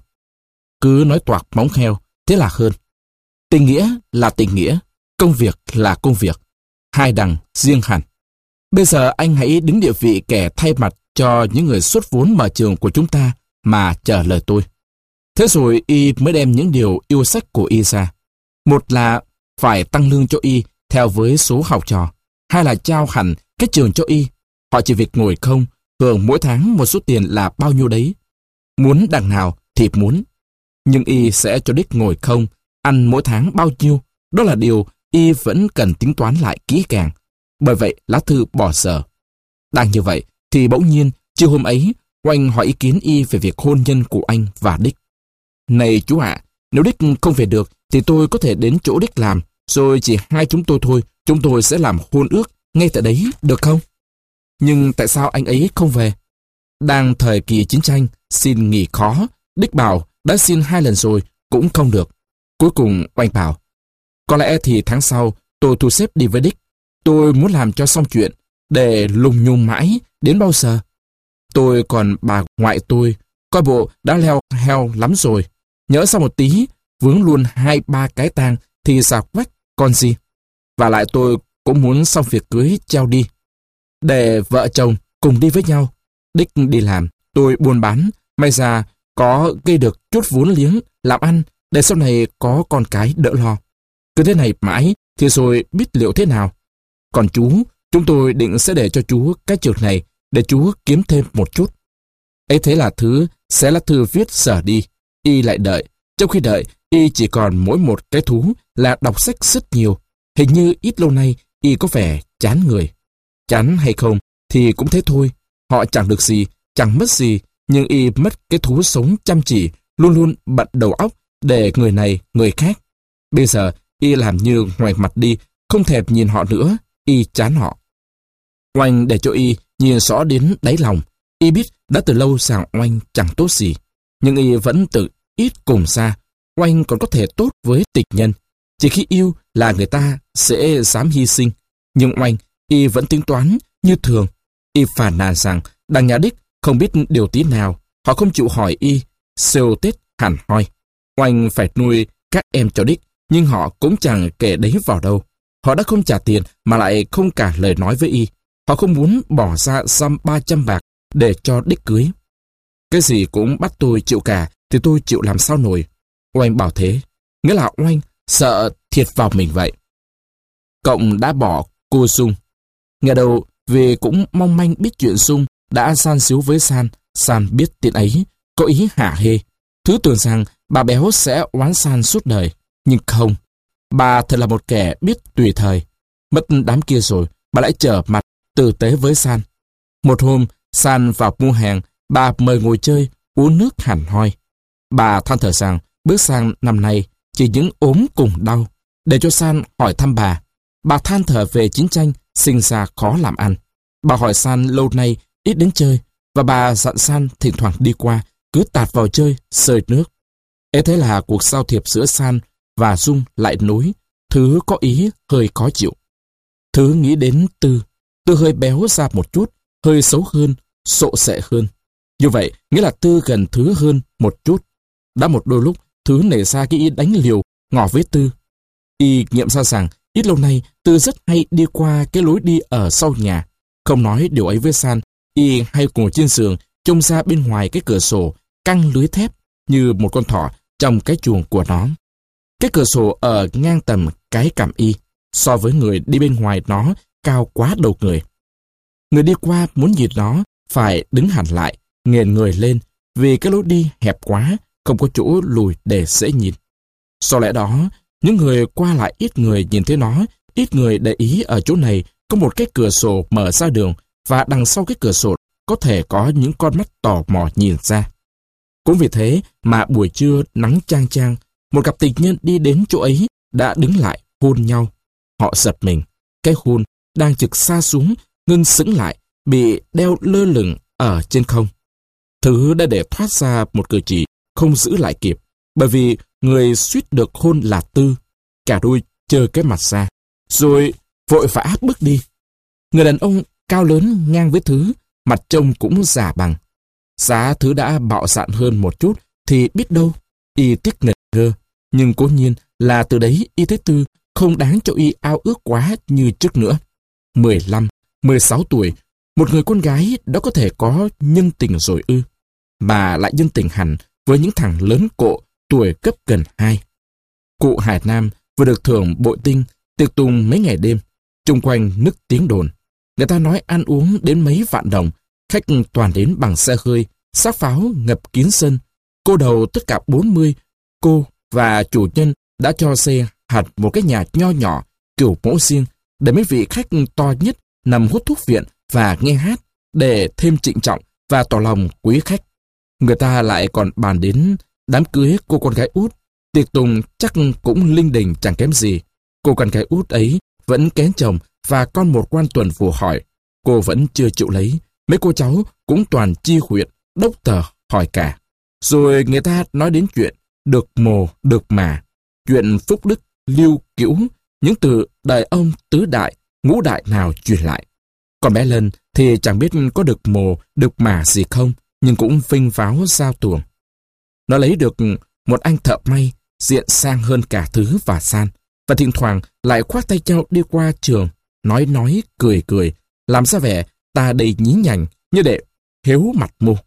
Cứ nói toạc móng heo, thế là hơn. Tình nghĩa là tình nghĩa, công việc là công việc, hai đằng riêng hẳn. Bây giờ anh hãy đứng địa vị kẻ thay mặt cho những người xuất vốn mở trường của chúng ta mà chờ lời tôi. Thế rồi Y mới đem những điều yêu sách của Y ra. Một là phải tăng lương cho Y theo với số học trò, hai là trao hẳn cái trường cho Y. Họ chỉ việc ngồi không, hưởng mỗi tháng một số tiền là bao nhiêu đấy. Muốn đằng nào thì muốn. Nhưng Y sẽ cho Dick ngồi không, ăn mỗi tháng bao nhiêu. Đó là điều Y vẫn cần tính toán lại kỹ càng. Bởi vậy lá thư bỏ dở. Đang như vậy thì bỗng nhiên chiều hôm ấy Oanh hỏi ý kiến Y về việc hôn nhân của anh và Dick. Này chú ạ, nếu Dick không về được thì tôi có thể đến chỗ Dick làm, rồi chỉ hai chúng tôi thôi, chúng tôi sẽ làm hôn ước ngay tại đấy, được không? Nhưng tại sao anh ấy không về? Đang thời kỳ chiến tranh, xin nghỉ khó. Dick bảo đã xin 2 lần rồi, cũng không được. Cuối cùng Oanh bảo, có lẽ thì tháng sau tôi thu xếp đi với Dick. Tôi muốn làm cho xong chuyện, để lùng nhùng mãi, đến bao giờ? Tôi còn bà ngoại tôi, coi bộ đã leo heo lắm rồi. Nhỡ sau một tí, vướng luôn 2-3 cái tang thì sao quách, còn gì? Và lại tôi cũng muốn xong việc cưới treo đi, để vợ chồng cùng đi với nhau. Dick đi làm, tôi buôn bán, may ra có gây được chút vốn liếng, làm ăn, để sau này có con cái đỡ lo. Cứ thế này mãi, thì rồi biết liệu thế nào. Còn chú, chúng tôi định sẽ để cho chú cái trường này, để chú kiếm thêm một chút. Ấy thế là Thứ sẽ là thư viết dở đi. Y lại đợi. Trong khi đợi, Y chỉ còn mỗi một cái thú là đọc sách rất nhiều. Hình như ít lâu nay Y có vẻ chán người. Chán hay không thì cũng thế thôi. Họ chẳng được gì, chẳng mất gì, nhưng Y mất cái thú sống chăm chỉ, luôn luôn bận đầu óc để người này, người khác. Bây giờ Y làm như ngoài mặt đi, không thèm nhìn họ nữa. Y chán họ. Oanh để cho Y nhìn rõ đến đáy lòng. Y biết đã từ lâu rằng Oanh chẳng tốt gì, nhưng Y vẫn tự ít cùng xa. Oanh còn có thể tốt với tình nhân. Chỉ khi yêu là người ta sẽ dám hy sinh. Nhưng Oanh, Y vẫn tính toán như thường. Y phàn nàn rằng đằng nhà Dick không biết điều tí nào. Họ không chịu hỏi Y. Sêu Tết hẳn hoi. Oanh phải nuôi các em cho Dick, nhưng họ cũng chẳng kể đấy vào đâu. Họ đã không trả tiền mà lại không cả lời nói với Y. Họ không muốn bỏ ra 300 bạc để cho Dick cưới. Cái gì cũng bắt tôi chịu cả, thì tôi chịu làm sao nổi. Oanh bảo thế, nghĩa là Oanh sợ thiệt vào mình vậy. Cộng đã bỏ cô Dung. Nghe đầu vì cũng mong manh biết chuyện Dung đã san xíu với San. San biết tin ấy, có ý hả hê. Thứ tưởng rằng bà béo sẽ oán San suốt đời. Nhưng không. Bà thật là một kẻ biết tùy thời. Mất đám kia rồi, bà lại trở mặt tử tế với San. Một hôm, San vào mua hàng, bà mời ngồi chơi, uống nước hẳn hoi. Bà than thở rằng bước sang năm nay chỉ những ốm cùng đau. Để cho San hỏi thăm bà than thở về chiến tranh sinh ra khó làm ăn. Bà hỏi San lâu nay ít đến chơi, và bà dặn San thỉnh thoảng đi qua cứ tạt vào chơi, sơi nước. Ấy thế là cuộc giao thiệp giữa San và Dung lại nối. Thứ có ý hơi khó chịu. Thứ nghĩ đến Tư hơi béo ra một chút, hơi xấu hơn, sộ sệ hơn. Như vậy, nghĩa là Tư gần Thứ hơn một chút. Đã một đôi lúc, Thứ nảy ra cái ý đánh liều, ngỏ với Tư. Y nghiệm ra rằng, ít lâu nay, Tư rất hay đi qua cái lối đi ở sau nhà. Không nói điều ấy với San, Y hay ngồi trên giường, trông ra bên ngoài cái cửa sổ, căng lưới thép như một con thỏ trong cái chuồng của nó. Cái cửa sổ ở ngang tầm cái cằm Y, so với người đi bên ngoài nó cao quá đầu người. Người đi qua muốn nhìn nó phải đứng hẳn lại, nghền người lên, vì cái lối đi hẹp quá, không có chỗ lùi để dễ nhìn. Do lẽ đó, những người qua lại ít người nhìn thấy nó, ít người để ý ở chỗ này có một cái cửa sổ mở ra đường, và đằng sau cái cửa sổ có thể có những con mắt tò mò nhìn ra. Cũng vì thế mà buổi trưa nắng chang chang, một cặp tình nhân đi đến chỗ ấy đã đứng lại hôn nhau. Họ giật mình, cái hôn đang trực xa xuống, ngưng sững lại, bị đeo lơ lửng ở trên không. Thứ đã để thoát ra một cử chỉ không giữ lại kịp, bởi vì người suýt được hôn là Tư. Cả đôi trơ cái mặt ra, rồi vội vã bước đi. Người đàn ông cao lớn ngang với Thứ, mặt trông cũng già bằng. Giá Thứ đã bạo dạn hơn một chút thì biết đâu, Y tiếc ngẩn ngơ. Nhưng cố nhiên là từ đấy Y thấy Tư không đáng cho Y ao ước quá như trước nữa. 15, 16 tuổi, một người con gái đã có thể có nhân tình rồi ư, mà lại nhân tình hẳn với những thằng lớn cộ tuổi cấp gần 2. Cụ Hải Nam vừa được thưởng bội tinh, tiệc tùng mấy ngày đêm, chung quanh nức tiếng đồn. Người ta nói ăn uống đến mấy vạn đồng, khách toàn đến bằng xe hơi, xác pháo ngập kín sân. Cô đầu tất cả 40, cô và chủ nhân đã cho xây hẳn một cái nhà nho nhỏ, kiểu mẫu riêng, để mấy vị khách to nhất nằm hút thuốc viện và nghe hát, để thêm trịnh trọng và tỏ lòng quý khách. Người ta lại còn bàn đến đám cưới cô con gái út. Tiệc tùng chắc cũng linh đình chẳng kém gì. Cô con gái út ấy vẫn kén chồng và con một quan tuần phù hỏi. Cô vẫn chưa chịu lấy. Mấy cô cháu cũng toàn chi huyện, đốc tờ hỏi cả. Rồi người ta nói đến chuyện được mồ, được mà, chuyện phúc đức, lưu cữu, những từ đời ông tứ đại, ngũ đại nào truyền lại. Còn bé Lân thì chẳng biết có được mồ, được mà gì không, nhưng cũng vinh váo giao tuồng. Nó lấy được một anh thợ may, diện sang hơn cả Thứ và San, và thỉnh thoảng lại khoác tay nhau đi qua trường, nói, cười, làm ra vẻ ta đầy nhí nhảnh như để hiếu mặt Mô.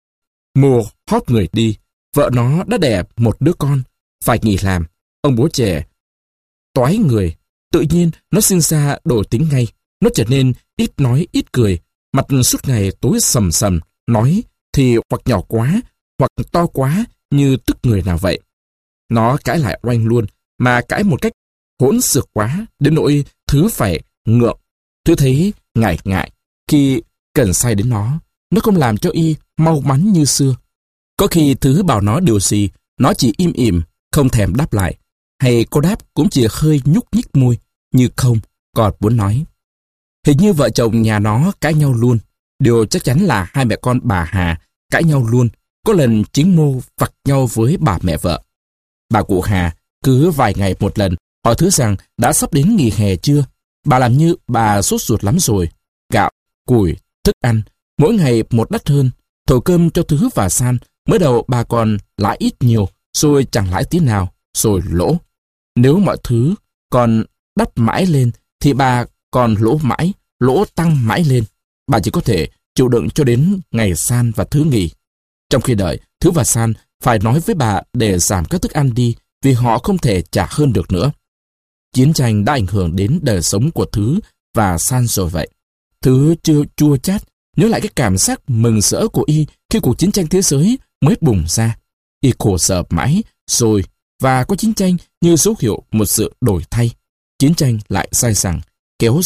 Mô hót người đi, vợ nó đã đẻ một đứa con, phải nghỉ làm, ông bố trẻ toái người, tự nhiên nó sinh ra đổi tính ngay, nó trở nên ít nói ít cười, mặt suốt ngày tối sầm sầm, nói thì hoặc nhỏ quá, hoặc to quá như tức người nào vậy. Nó cãi lại oanh luôn, mà cãi một cách hỗn xược quá, đến nỗi Thứ phải ngượng. Thứ thấy ngại, khi cần sai đến nó không làm cho Y mau mắn như xưa. Có khi Thứ bảo nó điều gì, nó chỉ im ỉm, không thèm đáp lại, hay có đáp cũng chỉ hơi nhúc nhích môi, như không, còn muốn nói. Hình như vợ chồng nhà nó cãi nhau luôn. Điều chắc chắn là hai mẹ con bà Hà cãi nhau luôn. Có lần chính Mô vặt nhau với bà mẹ vợ. Bà cụ Hà cứ vài ngày một lần hỏi Thứ rằng đã sắp đến nghỉ hè chưa. Bà làm như bà sốt ruột lắm rồi. Gạo, củi, thức ăn, mỗi ngày một đắt hơn. Thổi cơm cho Thứ và San, mới đầu bà còn lãi ít nhiều, rồi chẳng lãi tí nào, rồi lỗ. Nếu mọi thứ còn đắt mãi lên, thì bà còn lỗ mãi, lỗ tăng mãi lên. Bà chỉ có thể chịu đựng cho đến ngày San và Thứ nghỉ. Trong khi đợi, Thứ và San phải nói với bà để giảm các thức ăn đi, vì họ không thể trả hơn được nữa. Chiến tranh đã ảnh hưởng đến đời sống của Thứ và San rồi vậy. Thứ chưa chua chát, nhớ lại cái cảm giác mừng rỡ của Y khi cuộc chiến tranh thế giới mới bùng ra. Y khổ sở mãi rồi, và có chiến tranh như dấu hiệu một sự đổi thay. Chiến tranh lại dai dẳng, kéo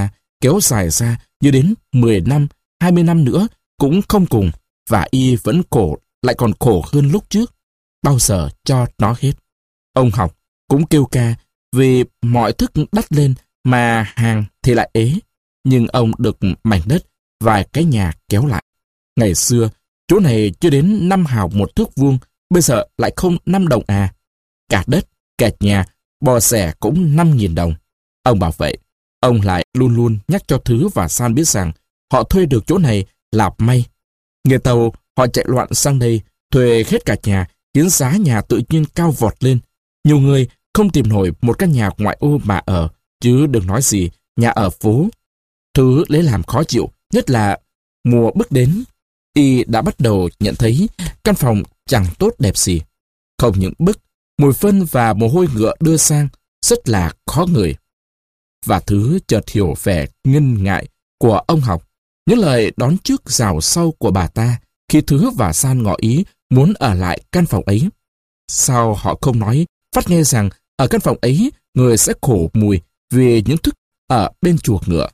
dài ra như đến 10 năm, 20 năm nữa cũng không cùng, và Y vẫn khổ, lại còn khổ hơn lúc trước. Bao giờ cho nó hết. Ông học cũng kêu ca vì mọi thức đắt lên mà hàng thì lại ế. Nhưng ông được mảnh đất và cái nhà kéo lại. Ngày xưa, chỗ này chưa đến 5 hào một thước vuông, bây giờ lại không 5 đồng à. Cả đất, cả nhà, bò xẻ cũng 5.000 đồng. Ông bảo vậy. Ông lại luôn luôn nhắc cho Thứ và San biết rằng họ thuê được chỗ này là may. Nghề tàu họ chạy loạn sang đây, thuê hết cả nhà, khiến giá nhà tự nhiên cao vọt lên. Nhiều người không tìm nổi một căn nhà ngoại ô mà ở, chứ đừng nói gì nhà ở phố. Thứ lấy làm khó chịu, nhất là mùa bước đến, y đã bắt đầu nhận thấy căn phòng chẳng tốt đẹp gì. Không những bức, mùi phân và mồ hôi ngựa đưa sang rất là khó ngửi. Và Thứ chợt hiểu vẻ ngần ngại của ông Học, những lời đón trước rào sau của bà ta khi Thứ và San ngỏ ý muốn ở lại căn phòng ấy. Sao họ không nói phát nghe rằng ở căn phòng ấy người sẽ khổ mùi vì những thức ở bên chuồng ngựa.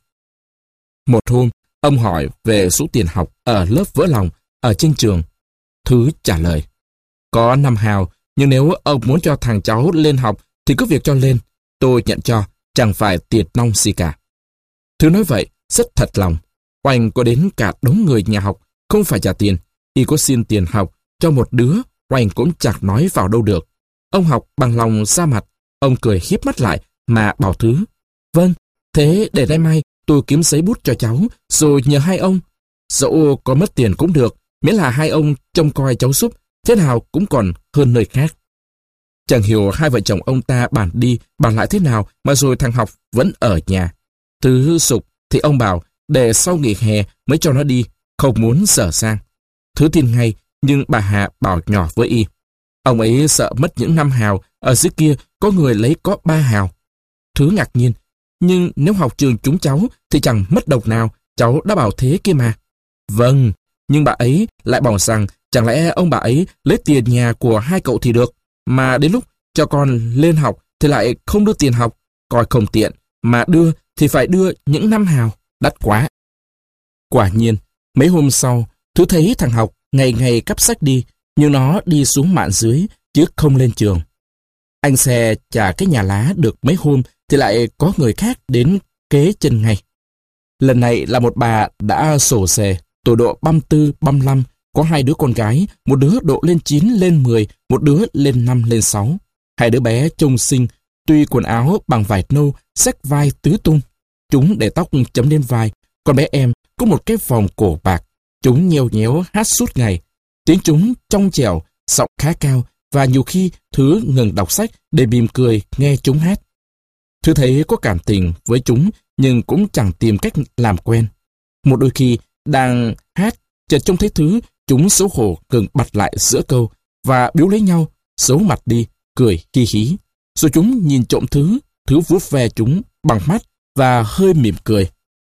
Một hôm, ông hỏi về số tiền học ở lớp vỡ lòng ở trên trường. Thứ trả lời: có 5 hào, nhưng nếu ông muốn cho thằng cháu lên học thì cứ việc cho lên. Tôi nhận cho, chẳng phải tiền nong gì cả. Thứ nói vậy rất thật lòng. Oanh có đến cả đống người nhà học không phải trả tiền. Y có xin tiền học cho một đứa, Oanh cũng chẳng nói vào đâu được. Ông Học bằng lòng ra mặt. Ông cười híp mắt lại mà bảo Thứ: vâng, thế để nay mai tôi kiếm giấy bút cho cháu, rồi nhờ hai ông. Dẫu có mất tiền cũng được, miễn là hai ông trông coi cháu giúp, thế nào cũng còn hơn nơi khác. Chẳng hiểu hai vợ chồng ông ta bàn đi bàn lại thế nào mà rồi thằng Học vẫn ở nhà. Thứ sục thì ông bảo để sau nghỉ hè mới cho nó đi, không muốn dở sang. Thứ tin ngay, nhưng bà Hà bảo nhỏ với y. Ông ấy sợ mất những 5 hào, ở dưới kia có người lấy có 3 hào. Thứ ngạc nhiên, nhưng nếu học trường chúng cháu thì chẳng mất đồng nào, cháu đã bảo thế kia mà. Vâng, nhưng bà ấy lại bảo rằng chẳng lẽ ông bà ấy lấy tiền nhà của hai cậu thì được, mà đến lúc cho con lên học thì lại không đưa tiền học, coi không tiện, mà đưa thì phải đưa những 5 hào, đắt quá. Quả nhiên, mấy hôm sau, Thứ thấy thằng Học ngày ngày cắp sách đi, nhưng nó đi xuống mạn dưới, chứ không lên trường. Anh xe trả cái nhà lá được mấy hôm thì lại có người khác đến kế chân ngay. Lần này là một bà đã sổ xề, tuổi độ 34, 35, có 2 đứa con gái, một đứa độ lên 9, lên 10, một đứa lên 5, lên 6. 2 đứa bé trông xinh, tuy quần áo bằng vải nâu, xách vai tứ tung. Chúng để tóc chấm lên vai, còn bé em có một cái vòng cổ bạc. Chúng nheo nhéo hát suốt ngày. Tiếng chúng trong trẻo, giọng khá cao, và nhiều khi Thứ ngừng đọc sách để mỉm cười nghe chúng hát. Thứ thấy có cảm tình với chúng, nhưng cũng chẳng tìm cách làm quen. Một đôi khi đang hát, chợt trông thấy Thứ, chúng xấu hổ ngừng bặt lại giữa câu và biếu lấy nhau, giấu mặt đi, cười hi hí. Rồi chúng nhìn trộm Thứ vuốt ve chúng bằng mắt và hơi mỉm cười.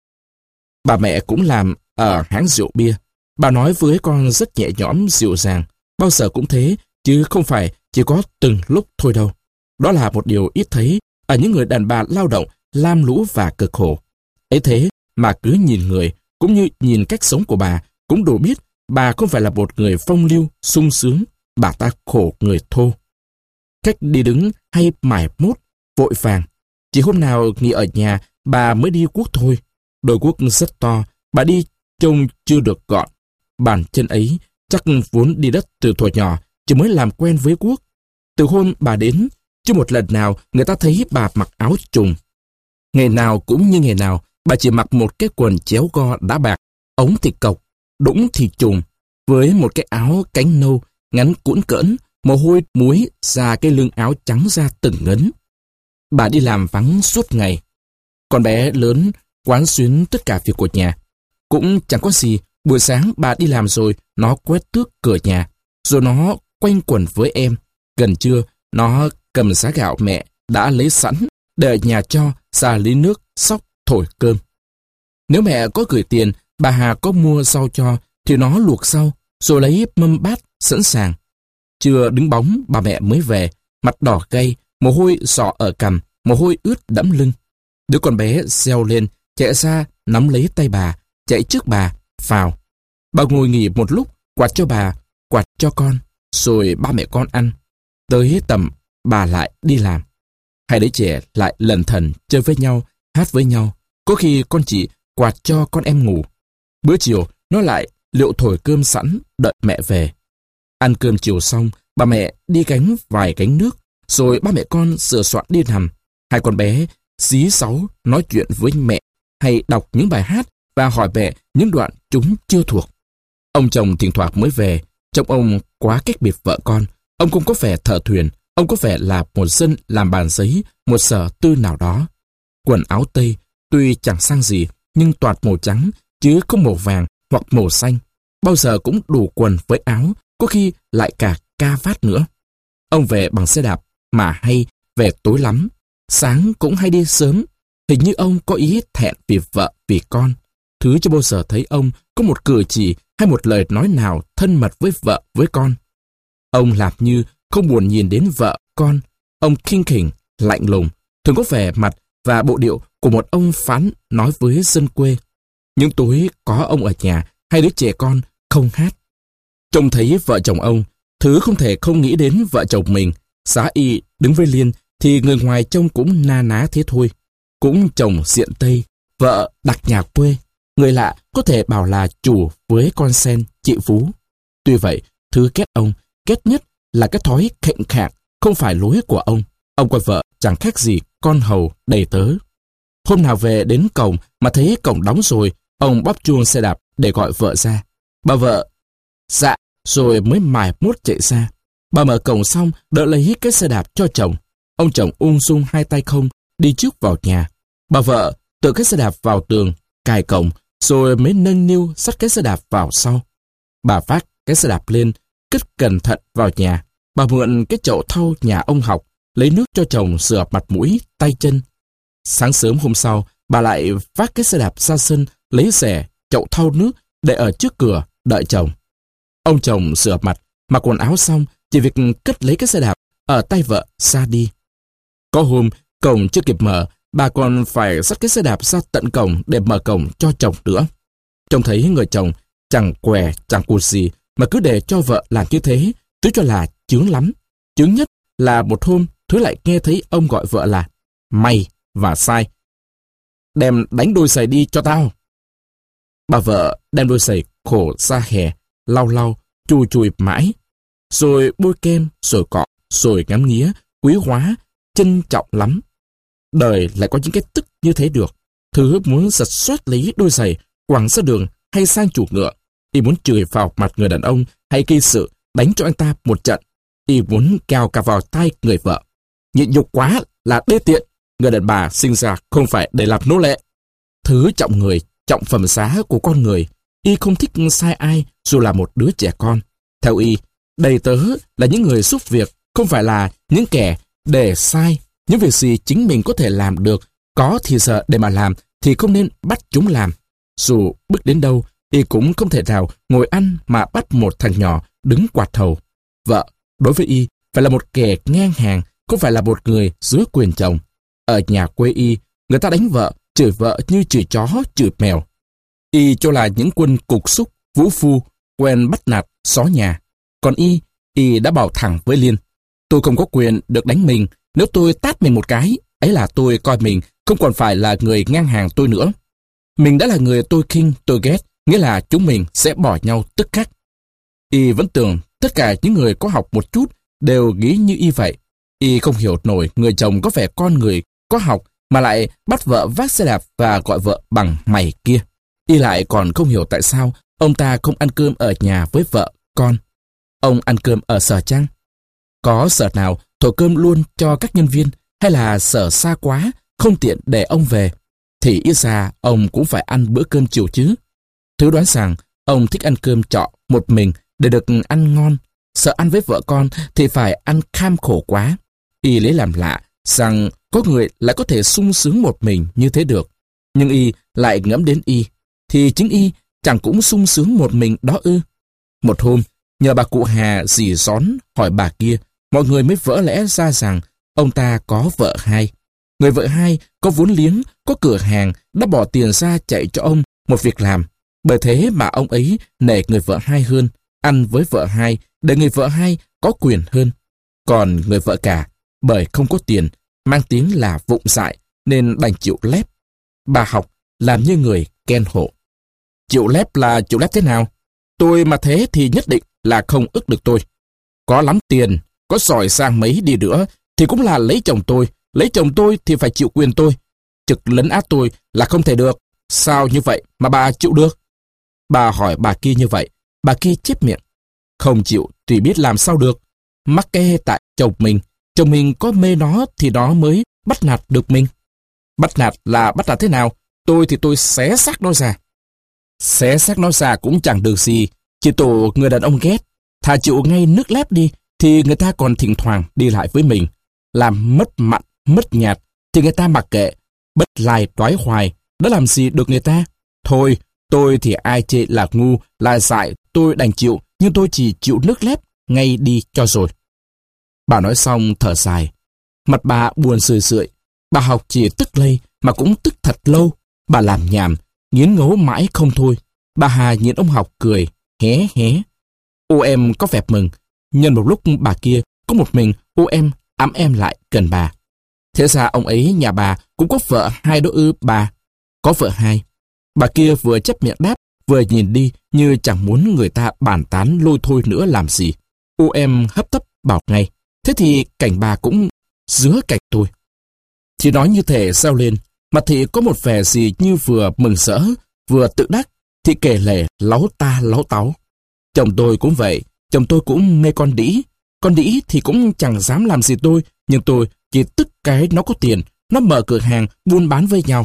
Bà mẹ cũng làm ở hãng rượu bia. Bà nói với con rất nhẹ nhõm dịu dàng, bao giờ cũng thế, chứ không phải chỉ có từng lúc thôi đâu. Đó là một điều ít thấy ở những người đàn bà lao động, lam lũ và cực khổ. Ấy thế mà cứ nhìn người, cũng như nhìn cách sống của bà, cũng đủ biết bà không phải là một người phong lưu, sung sướng, bà ta khổ người thô. Cách đi đứng hay mải mốt, vội vàng. Chỉ hôm nào nghỉ ở nhà, bà mới đi guốc thôi. Đôi guốc rất to, bà đi trông chưa được gọn. Bàn chân ấy chắc vốn đi đất từ thuở nhỏ, chỉ mới làm quen với guốc. Từ hôm bà đến, chưa một lần nào người ta thấy bà mặc áo trùng. Ngày nào cũng như ngày nào, bà chỉ mặc một cái quần chéo go đá bạc, ống thì cộc, đũng thì trùng, với một cái áo cánh nâu, ngắn cũn cỡn, mồ hôi muối ra cái lưng áo trắng ra từng ngấn. Bà đi làm vắng suốt ngày. Con bé lớn quán xuyến tất cả việc của nhà. Cũng chẳng có gì, buổi sáng bà đi làm rồi, nó quét tước cửa nhà, rồi nó quanh quẩn với em. Gần trưa, nó cầm giá gạo mẹ đã lấy sẵn, để ở nhà cho ra lấy nước, xóc, thổi cơm. Nếu mẹ có gửi tiền, bà Hà có mua rau cho, thì nó luộc rau, rồi lấy mâm bát sẵn sàng. Trưa đứng bóng, bà mẹ mới về, mặt đỏ gay, mồ hôi rọ ở cằm, mồ hôi ướt đẫm lưng. Đứa con bé reo lên, chạy ra nắm lấy tay bà, chạy trước bà, vào. Bà ngồi nghỉ một lúc, quạt cho bà, quạt cho con, rồi ba mẹ con ăn. Tới tầm bà lại đi làm. Hai đứa trẻ lại lần thần chơi với nhau, hát với nhau. Có khi con chị quạt cho con em ngủ. Bữa chiều nó lại liệu thổi cơm sẵn đợi mẹ về. Ăn cơm chiều xong, bà mẹ đi gánh vài gánh nước, rồi ba mẹ con sửa soạn đi nằm. Hai con bé xí xáu nói chuyện với mẹ, hay đọc những bài hát và hỏi mẹ những đoạn chúng chưa thuộc. Ông chồng thỉnh thoảng mới về, trông ông quá cách biệt vợ con. Ông không có vẻ thợ thuyền, ông có vẻ là một dân làm bàn giấy, một sở tư nào đó. Quần áo tây, tuy chẳng sang gì, nhưng toạt màu trắng, chứ không màu vàng hoặc màu xanh. Bao giờ cũng đủ quần với áo, có khi lại cả ca vát nữa. Ông về bằng xe đạp, mà hay về tối lắm. Sáng cũng hay đi sớm. Hình như ông có ý thẹn vì vợ, vì con. Thứ chưa bao giờ thấy ông có một cử chỉ hay một lời nói nào thân mật với vợ, với con. Ông làm như không buồn nhìn đến vợ, con. Ông khinh khỉnh, lạnh lùng, thường có vẻ mặt và bộ điệu của một ông phán nói với dân quê. Những tối có ông ở nhà, hai đứa trẻ con không hát. Trông thấy vợ chồng ông, thứ không thể không nghĩ đến vợ chồng mình. Giá y đứng với Liên thì người ngoài trông cũng na ná thế thôi. Cũng chồng diện Tây, vợ đặt nhà quê. Người lạ có thể bảo là chủ với con sen, chị Phú. Tuy vậy, thứ ghét ông, ghét nhất là cái thói khệnh khạng, không phải lối của ông. Ông coi vợ chẳng khác gì con hầu đầy tớ. Hôm nào về đến cổng mà thấy cổng đóng rồi, ông bóp chuông xe đạp để gọi vợ ra. Bà vợ dạ rồi mới mải mốt chạy ra. Bà mở cổng xong đỡ lấy cái xe đạp cho chồng. Ông chồng ung dung hai tay không đi trước vào nhà. Bà vợ tự cái xe đạp vào tường, cài cổng, rồi mới nâng niu xách cái xe đạp vào sau. Bà vác cái xe đạp lên, cất cẩn thận vào nhà. Bà mượn cái chậu thau nhà ông Học, lấy nước cho chồng rửa mặt mũi, tay chân. Sáng sớm hôm sau, bà lại vác cái xe đạp ra sân, lấy rẻ, chậu thau nước để ở trước cửa, đợi chồng. Ông chồng rửa mặt, mặc quần áo xong, chỉ việc cất lấy cái xe đạp ở tay vợ ra đi. Có hôm, cổng chưa kịp mở, bà còn phải xách cái xe đạp ra tận cổng để mở cổng cho chồng nữa. Trông thấy người chồng chẳng què, chẳng cụt gì, mà cứ để cho vợ làm như thế, Thứ cho là chướng lắm. Chướng nhất là một hôm Thứ lại nghe thấy ông gọi vợ là mày và sai. Đem đánh đôi giày đi cho tao. Bà vợ đem đôi giày khổ ra hè, lau lau, chùi chùi mãi. Rồi bôi kem, rồi cọ, rồi ngắm nghía, quý hóa, trân trọng lắm. Đời lại có những cái tức như thế được. Thứ muốn giật xoát lấy đôi giày, quẳng ra đường hay sang chủ ngựa. Y muốn chửi vào mặt người đàn ông hay gây sự, đánh cho anh ta một trận. Y muốn cào cả vào tay người vợ. Nhịn nhục quá là đê tiện. Người đàn bà sinh ra không phải để làm nô lệ. Thứ trọng người, trọng phẩm giá của con người. Y không thích sai ai dù là một đứa trẻ con. Theo Y, đầy tớ là những người giúp việc, không phải là những kẻ để sai. Những việc gì chính mình có thể làm được, có thì giờ để mà làm, thì không nên bắt chúng làm. Dù bước đến đâu, Y cũng không thể nào ngồi ăn mà bắt một thằng nhỏ đứng quạt hầu. Vợ, đối với Y, phải là một kẻ ngang hàng, không phải là một người dưới quyền chồng. Ở nhà quê Y, người ta đánh vợ như chửi chó, chửi mèo. Y cho là những quân cục súc, vũ phu, quen bắt nạt, xó nhà. Còn Y đã bảo thẳng với Liên, tôi không có quyền được đánh mình. Nếu tôi tát mình một cái, ấy là tôi coi mình không còn phải là người ngang hàng tôi nữa. Mình đã là người tôi khinh, tôi ghét, nghĩa là chúng mình sẽ bỏ nhau tức khắc. Y vẫn tưởng tất cả những người có học một chút đều nghĩ như Y vậy. Y không hiểu nổi người chồng có vẻ con người, có học mà lại bắt vợ vác xe đạp và gọi vợ bằng mày kia. Y lại còn không hiểu tại sao ông ta không ăn cơm ở nhà với vợ, con. Ông ăn cơm ở sở chăng? Có sở nào thổi cơm luôn cho các nhân viên, hay là sở xa quá, không tiện để ông về, thì ít ra ông cũng phải ăn bữa cơm chiều chứ. Thứ đoán rằng ông thích ăn cơm trọ một mình để được ăn ngon. Sợ ăn với vợ con thì phải ăn kham khổ quá. Y lấy làm lạ rằng có người lại có thể sung sướng một mình như thế được. Nhưng Y lại ngẫm đến Y, thì chính Y chẳng cũng sung sướng một mình đó ư. Một hôm, nhờ bà cụ Hà dì xón hỏi bà kia, mọi người mới vỡ lẽ ra rằng ông ta có vợ hai. Người vợ hai có vốn liếng, có cửa hàng, đã bỏ tiền ra chạy cho ông một việc làm. Bởi thế mà ông ấy nể người vợ hai hơn, ăn với vợ hai để người vợ hai có quyền hơn. Còn người vợ cả, bởi không có tiền, mang tiếng là vụng dại, nên đành chịu lép. Bà học làm như người ghen hộ. Chịu lép là chịu lép thế nào? Tôi mà thế thì nhất định là không ức được tôi. Có lắm tiền, có giỏi sang mấy đi nữa, thì cũng là lấy chồng tôi. Lấy chồng tôi thì phải chịu quyền tôi. Trực lấn át tôi là không thể được. Sao như vậy mà bà chịu được? Bà hỏi bà kia như vậy, Bà kia chép miệng. Không chịu thì biết làm sao được. Mắc kê tại chồng mình có mê nó thì nó mới bắt nạt được mình. Bắt nạt là bắt nạt thế nào? Tôi thì tôi xé xác nó ra. Xé xác nó ra cũng chẳng được gì. Chỉ tổ người đàn ông ghét. Thà chịu ngay nước lép đi thì người ta còn thỉnh thoảng đi lại với mình. Làm mất mặn, mất nhạt thì người ta mặc kệ. Bất lai đoái hoài, đã làm gì được người ta? Thôi, tôi thì ai chê là ngu, là dại, tôi đành chịu, nhưng tôi chỉ chịu nước lép, ngay đi cho rồi. Bà nói xong thở dài. Mặt bà buồn sười sượi. Bà học chỉ tức lây, mà cũng tức thật lâu. Bà làm nhảm, nghiến ngấu mãi không thôi. Bà Hà nhìn ông học cười, hé hé. Ô em có vẻ mừng. Nhân một lúc bà kia có một mình, ô em ẵm em lại gần bà. Thế ra ông ấy nhà bà cũng có vợ hai đó ư bà? Có vợ hai. Bà kia vừa chép miệng đáp, vừa nhìn đi như chẳng muốn người ta bàn tán lôi thôi nữa làm gì. Ô em hấp tấp bảo ngay. Thế thì cảnh bà cũng giữa cảnh tôi. Chỉ nói như thể reo lên, mà thì có một vẻ gì như vừa mừng rỡ, vừa tự đắc, thì kể lể láu ta láu táu. Chồng tôi cũng vậy, chồng tôi cũng mê con đĩ. Con đĩ thì cũng chẳng dám làm gì tôi, nhưng tôi chỉ tức cái nó có tiền, nó mở cửa hàng buôn bán với nhau.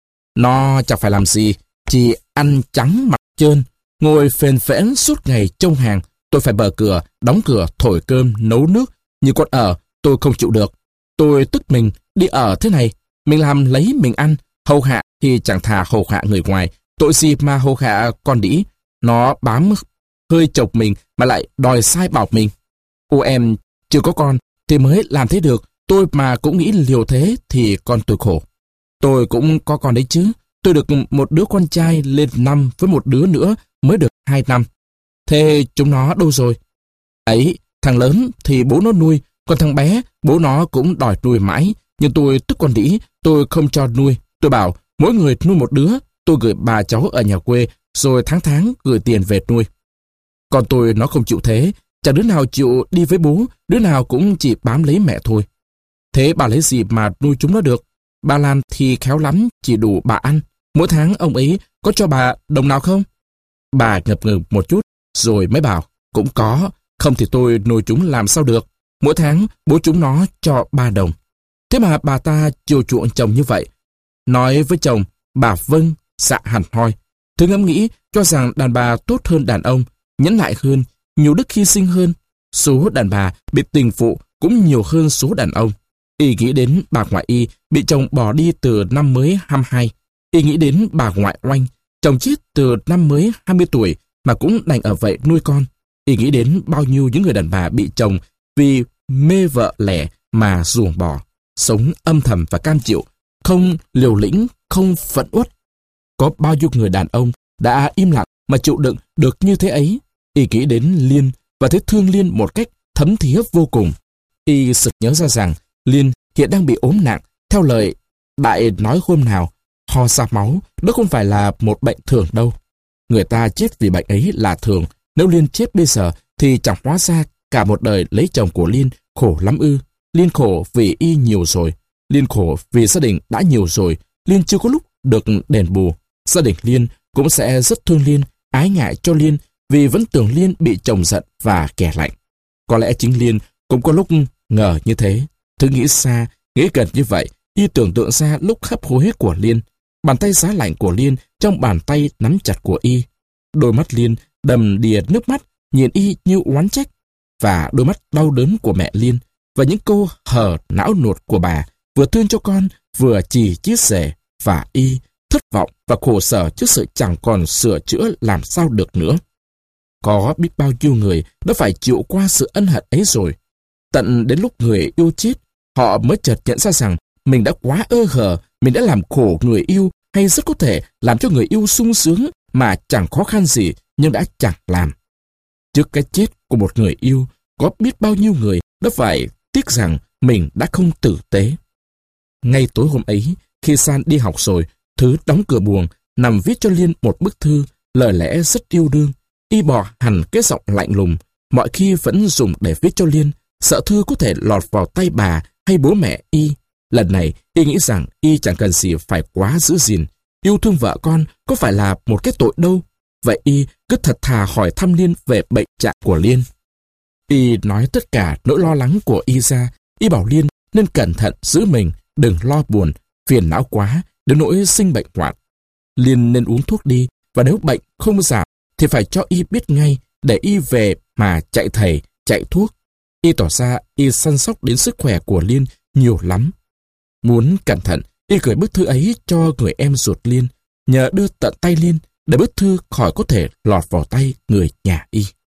Nó chẳng phải làm gì, chỉ ăn trắng mặc trơn, ngồi phền phễn suốt ngày trông hàng. Tôi phải mở cửa, đóng cửa, thổi cơm, nấu nước. Như con ở, tôi không chịu được. Tôi tức mình, đi ở thế này, mình làm lấy mình ăn, hầu hạ thì chẳng thà hầu hạ người ngoài. Tội gì mà hầu hạ con đĩ, nó bám hơi chọc mình mà lại đòi sai bảo mình. Ô em chưa có con thì mới làm thế được, tôi mà cũng nghĩ liều thế thì con tôi khổ. Tôi cũng có con đấy chứ, tôi được một đứa con trai lên năm với một đứa nữa mới được 2 năm. Thế chúng nó đâu rồi? Ấy, thằng lớn thì bố nó nuôi, còn thằng bé bố nó cũng đòi nuôi mãi, nhưng tôi tức con đĩ, tôi không cho nuôi. Tôi bảo mỗi người nuôi một đứa, tôi gửi bà cháu ở nhà quê, rồi tháng gửi tiền về nuôi. Còn tôi nó không chịu thế, chẳng đứa nào chịu đi với bố, đứa nào cũng chỉ bám lấy mẹ thôi. Thế bà lấy gì mà nuôi chúng nó được? Bà làm thì khéo lắm, chỉ đủ bà ăn. Mỗi tháng ông ấy có cho bà đồng nào không? Bà ngập ngừng một chút, rồi mới bảo, cũng có, không thì tôi nuôi chúng làm sao được. Mỗi tháng bố chúng nó cho 3 đồng. Thế mà bà ta chiều chuộng chồng như vậy. Nói với chồng, bà vâng, dạ hẳn hoi. Thứ ngẫm nghĩ cho rằng đàn bà tốt hơn đàn ông, nhẫn nại hơn, nhiều đức hy sinh hơn. Số đàn bà bị tình phụ cũng nhiều hơn số đàn ông. Y nghĩ đến bà ngoại Y bị chồng bỏ đi từ năm mới 22. Y nghĩ đến bà ngoại Oanh, chồng chết từ năm mới 20 tuổi mà cũng đành ở vậy nuôi con. Y nghĩ đến bao nhiêu những người đàn bà bị chồng vì mê vợ lẻ mà ruồng bỏ, sống âm thầm và cam chịu, không liều lĩnh, không phẫn uất. Có bao nhiêu người đàn ông đã im lặng mà chịu đựng được như thế ấy. Y nghĩ đến Liên và thấy thương Liên một cách thấm thía vô cùng. Y sực nhớ ra rằng Liên hiện đang bị ốm nặng, theo lời Đại nói hôm nào, ho ra máu, đó không phải là một bệnh thường đâu. Người ta chết vì bệnh ấy là thường, nếu Liên chết bây giờ thì chẳng hóa ra cả một đời lấy chồng của Liên khổ lắm ư. Liên khổ vì Y nhiều rồi, Liên khổ vì gia đình đã nhiều rồi, Liên chưa có lúc được đền bù. Gia đình Liên cũng sẽ rất thương Liên, ái ngại cho Liên vì vẫn tưởng Liên bị chồng giận và kẻ lạnh. Có lẽ chính Liên cũng có lúc ngờ như thế. Thứ nghĩ xa, nghĩ gần như vậy, Y tưởng tượng ra lúc hấp hối của Liên, bàn tay giá lạnh của Liên trong bàn tay nắm chặt của Y. Đôi mắt Liên đầm đìa nước mắt, nhìn Y như oán trách, và đôi mắt đau đớn của mẹ Liên, và những câu hờ não nuột của bà, vừa thương cho con, vừa chỉ chiết rể, và Y thất vọng và khổ sở trước sự chẳng còn sửa chữa làm sao được nữa. Có biết bao nhiêu người đã phải chịu qua sự ân hận ấy rồi. Tận đến lúc người yêu chết, họ mới chợt nhận ra rằng mình đã quá ơ hờ, mình đã làm khổ người yêu, hay rất có thể làm cho người yêu sung sướng mà chẳng khó khăn gì nhưng đã chẳng làm. Trước cái chết của một người yêu, có biết bao nhiêu người đã phải tiếc rằng mình đã không tử tế. Ngay tối hôm ấy, khi San đi học rồi, Thứ đóng cửa buồng, nằm viết cho Liên một bức thư, lời lẽ rất yêu đương. Y bỏ hẳn cái giọng lạnh lùng, mọi khi vẫn dùng để viết cho Liên, sợ thư có thể lọt vào tay bà hay bố mẹ Y. Lần này, Y nghĩ rằng Y chẳng cần gì phải quá giữ gìn. Yêu thương vợ con có phải là một cái tội đâu. Vậy y cứ thật thà hỏi thăm Liên về bệnh trạng của Liên. Y nói tất cả nỗi lo lắng của y ra. Y bảo Liên nên cẩn thận giữ mình, đừng lo buồn, phiền não quá, đến nỗi sinh bệnh hoạn. Liên nên uống thuốc đi, và nếu bệnh không giảm thì phải cho y biết ngay, để y về mà chạy thầy, chạy thuốc. Y tỏ ra y săn sóc đến sức khỏe của Liên nhiều lắm. Muốn cẩn thận, y gửi bức thư ấy cho người em ruột Liên, nhờ đưa tận tay Liên để bức thư khỏi có thể lọt vào tay người nhà y.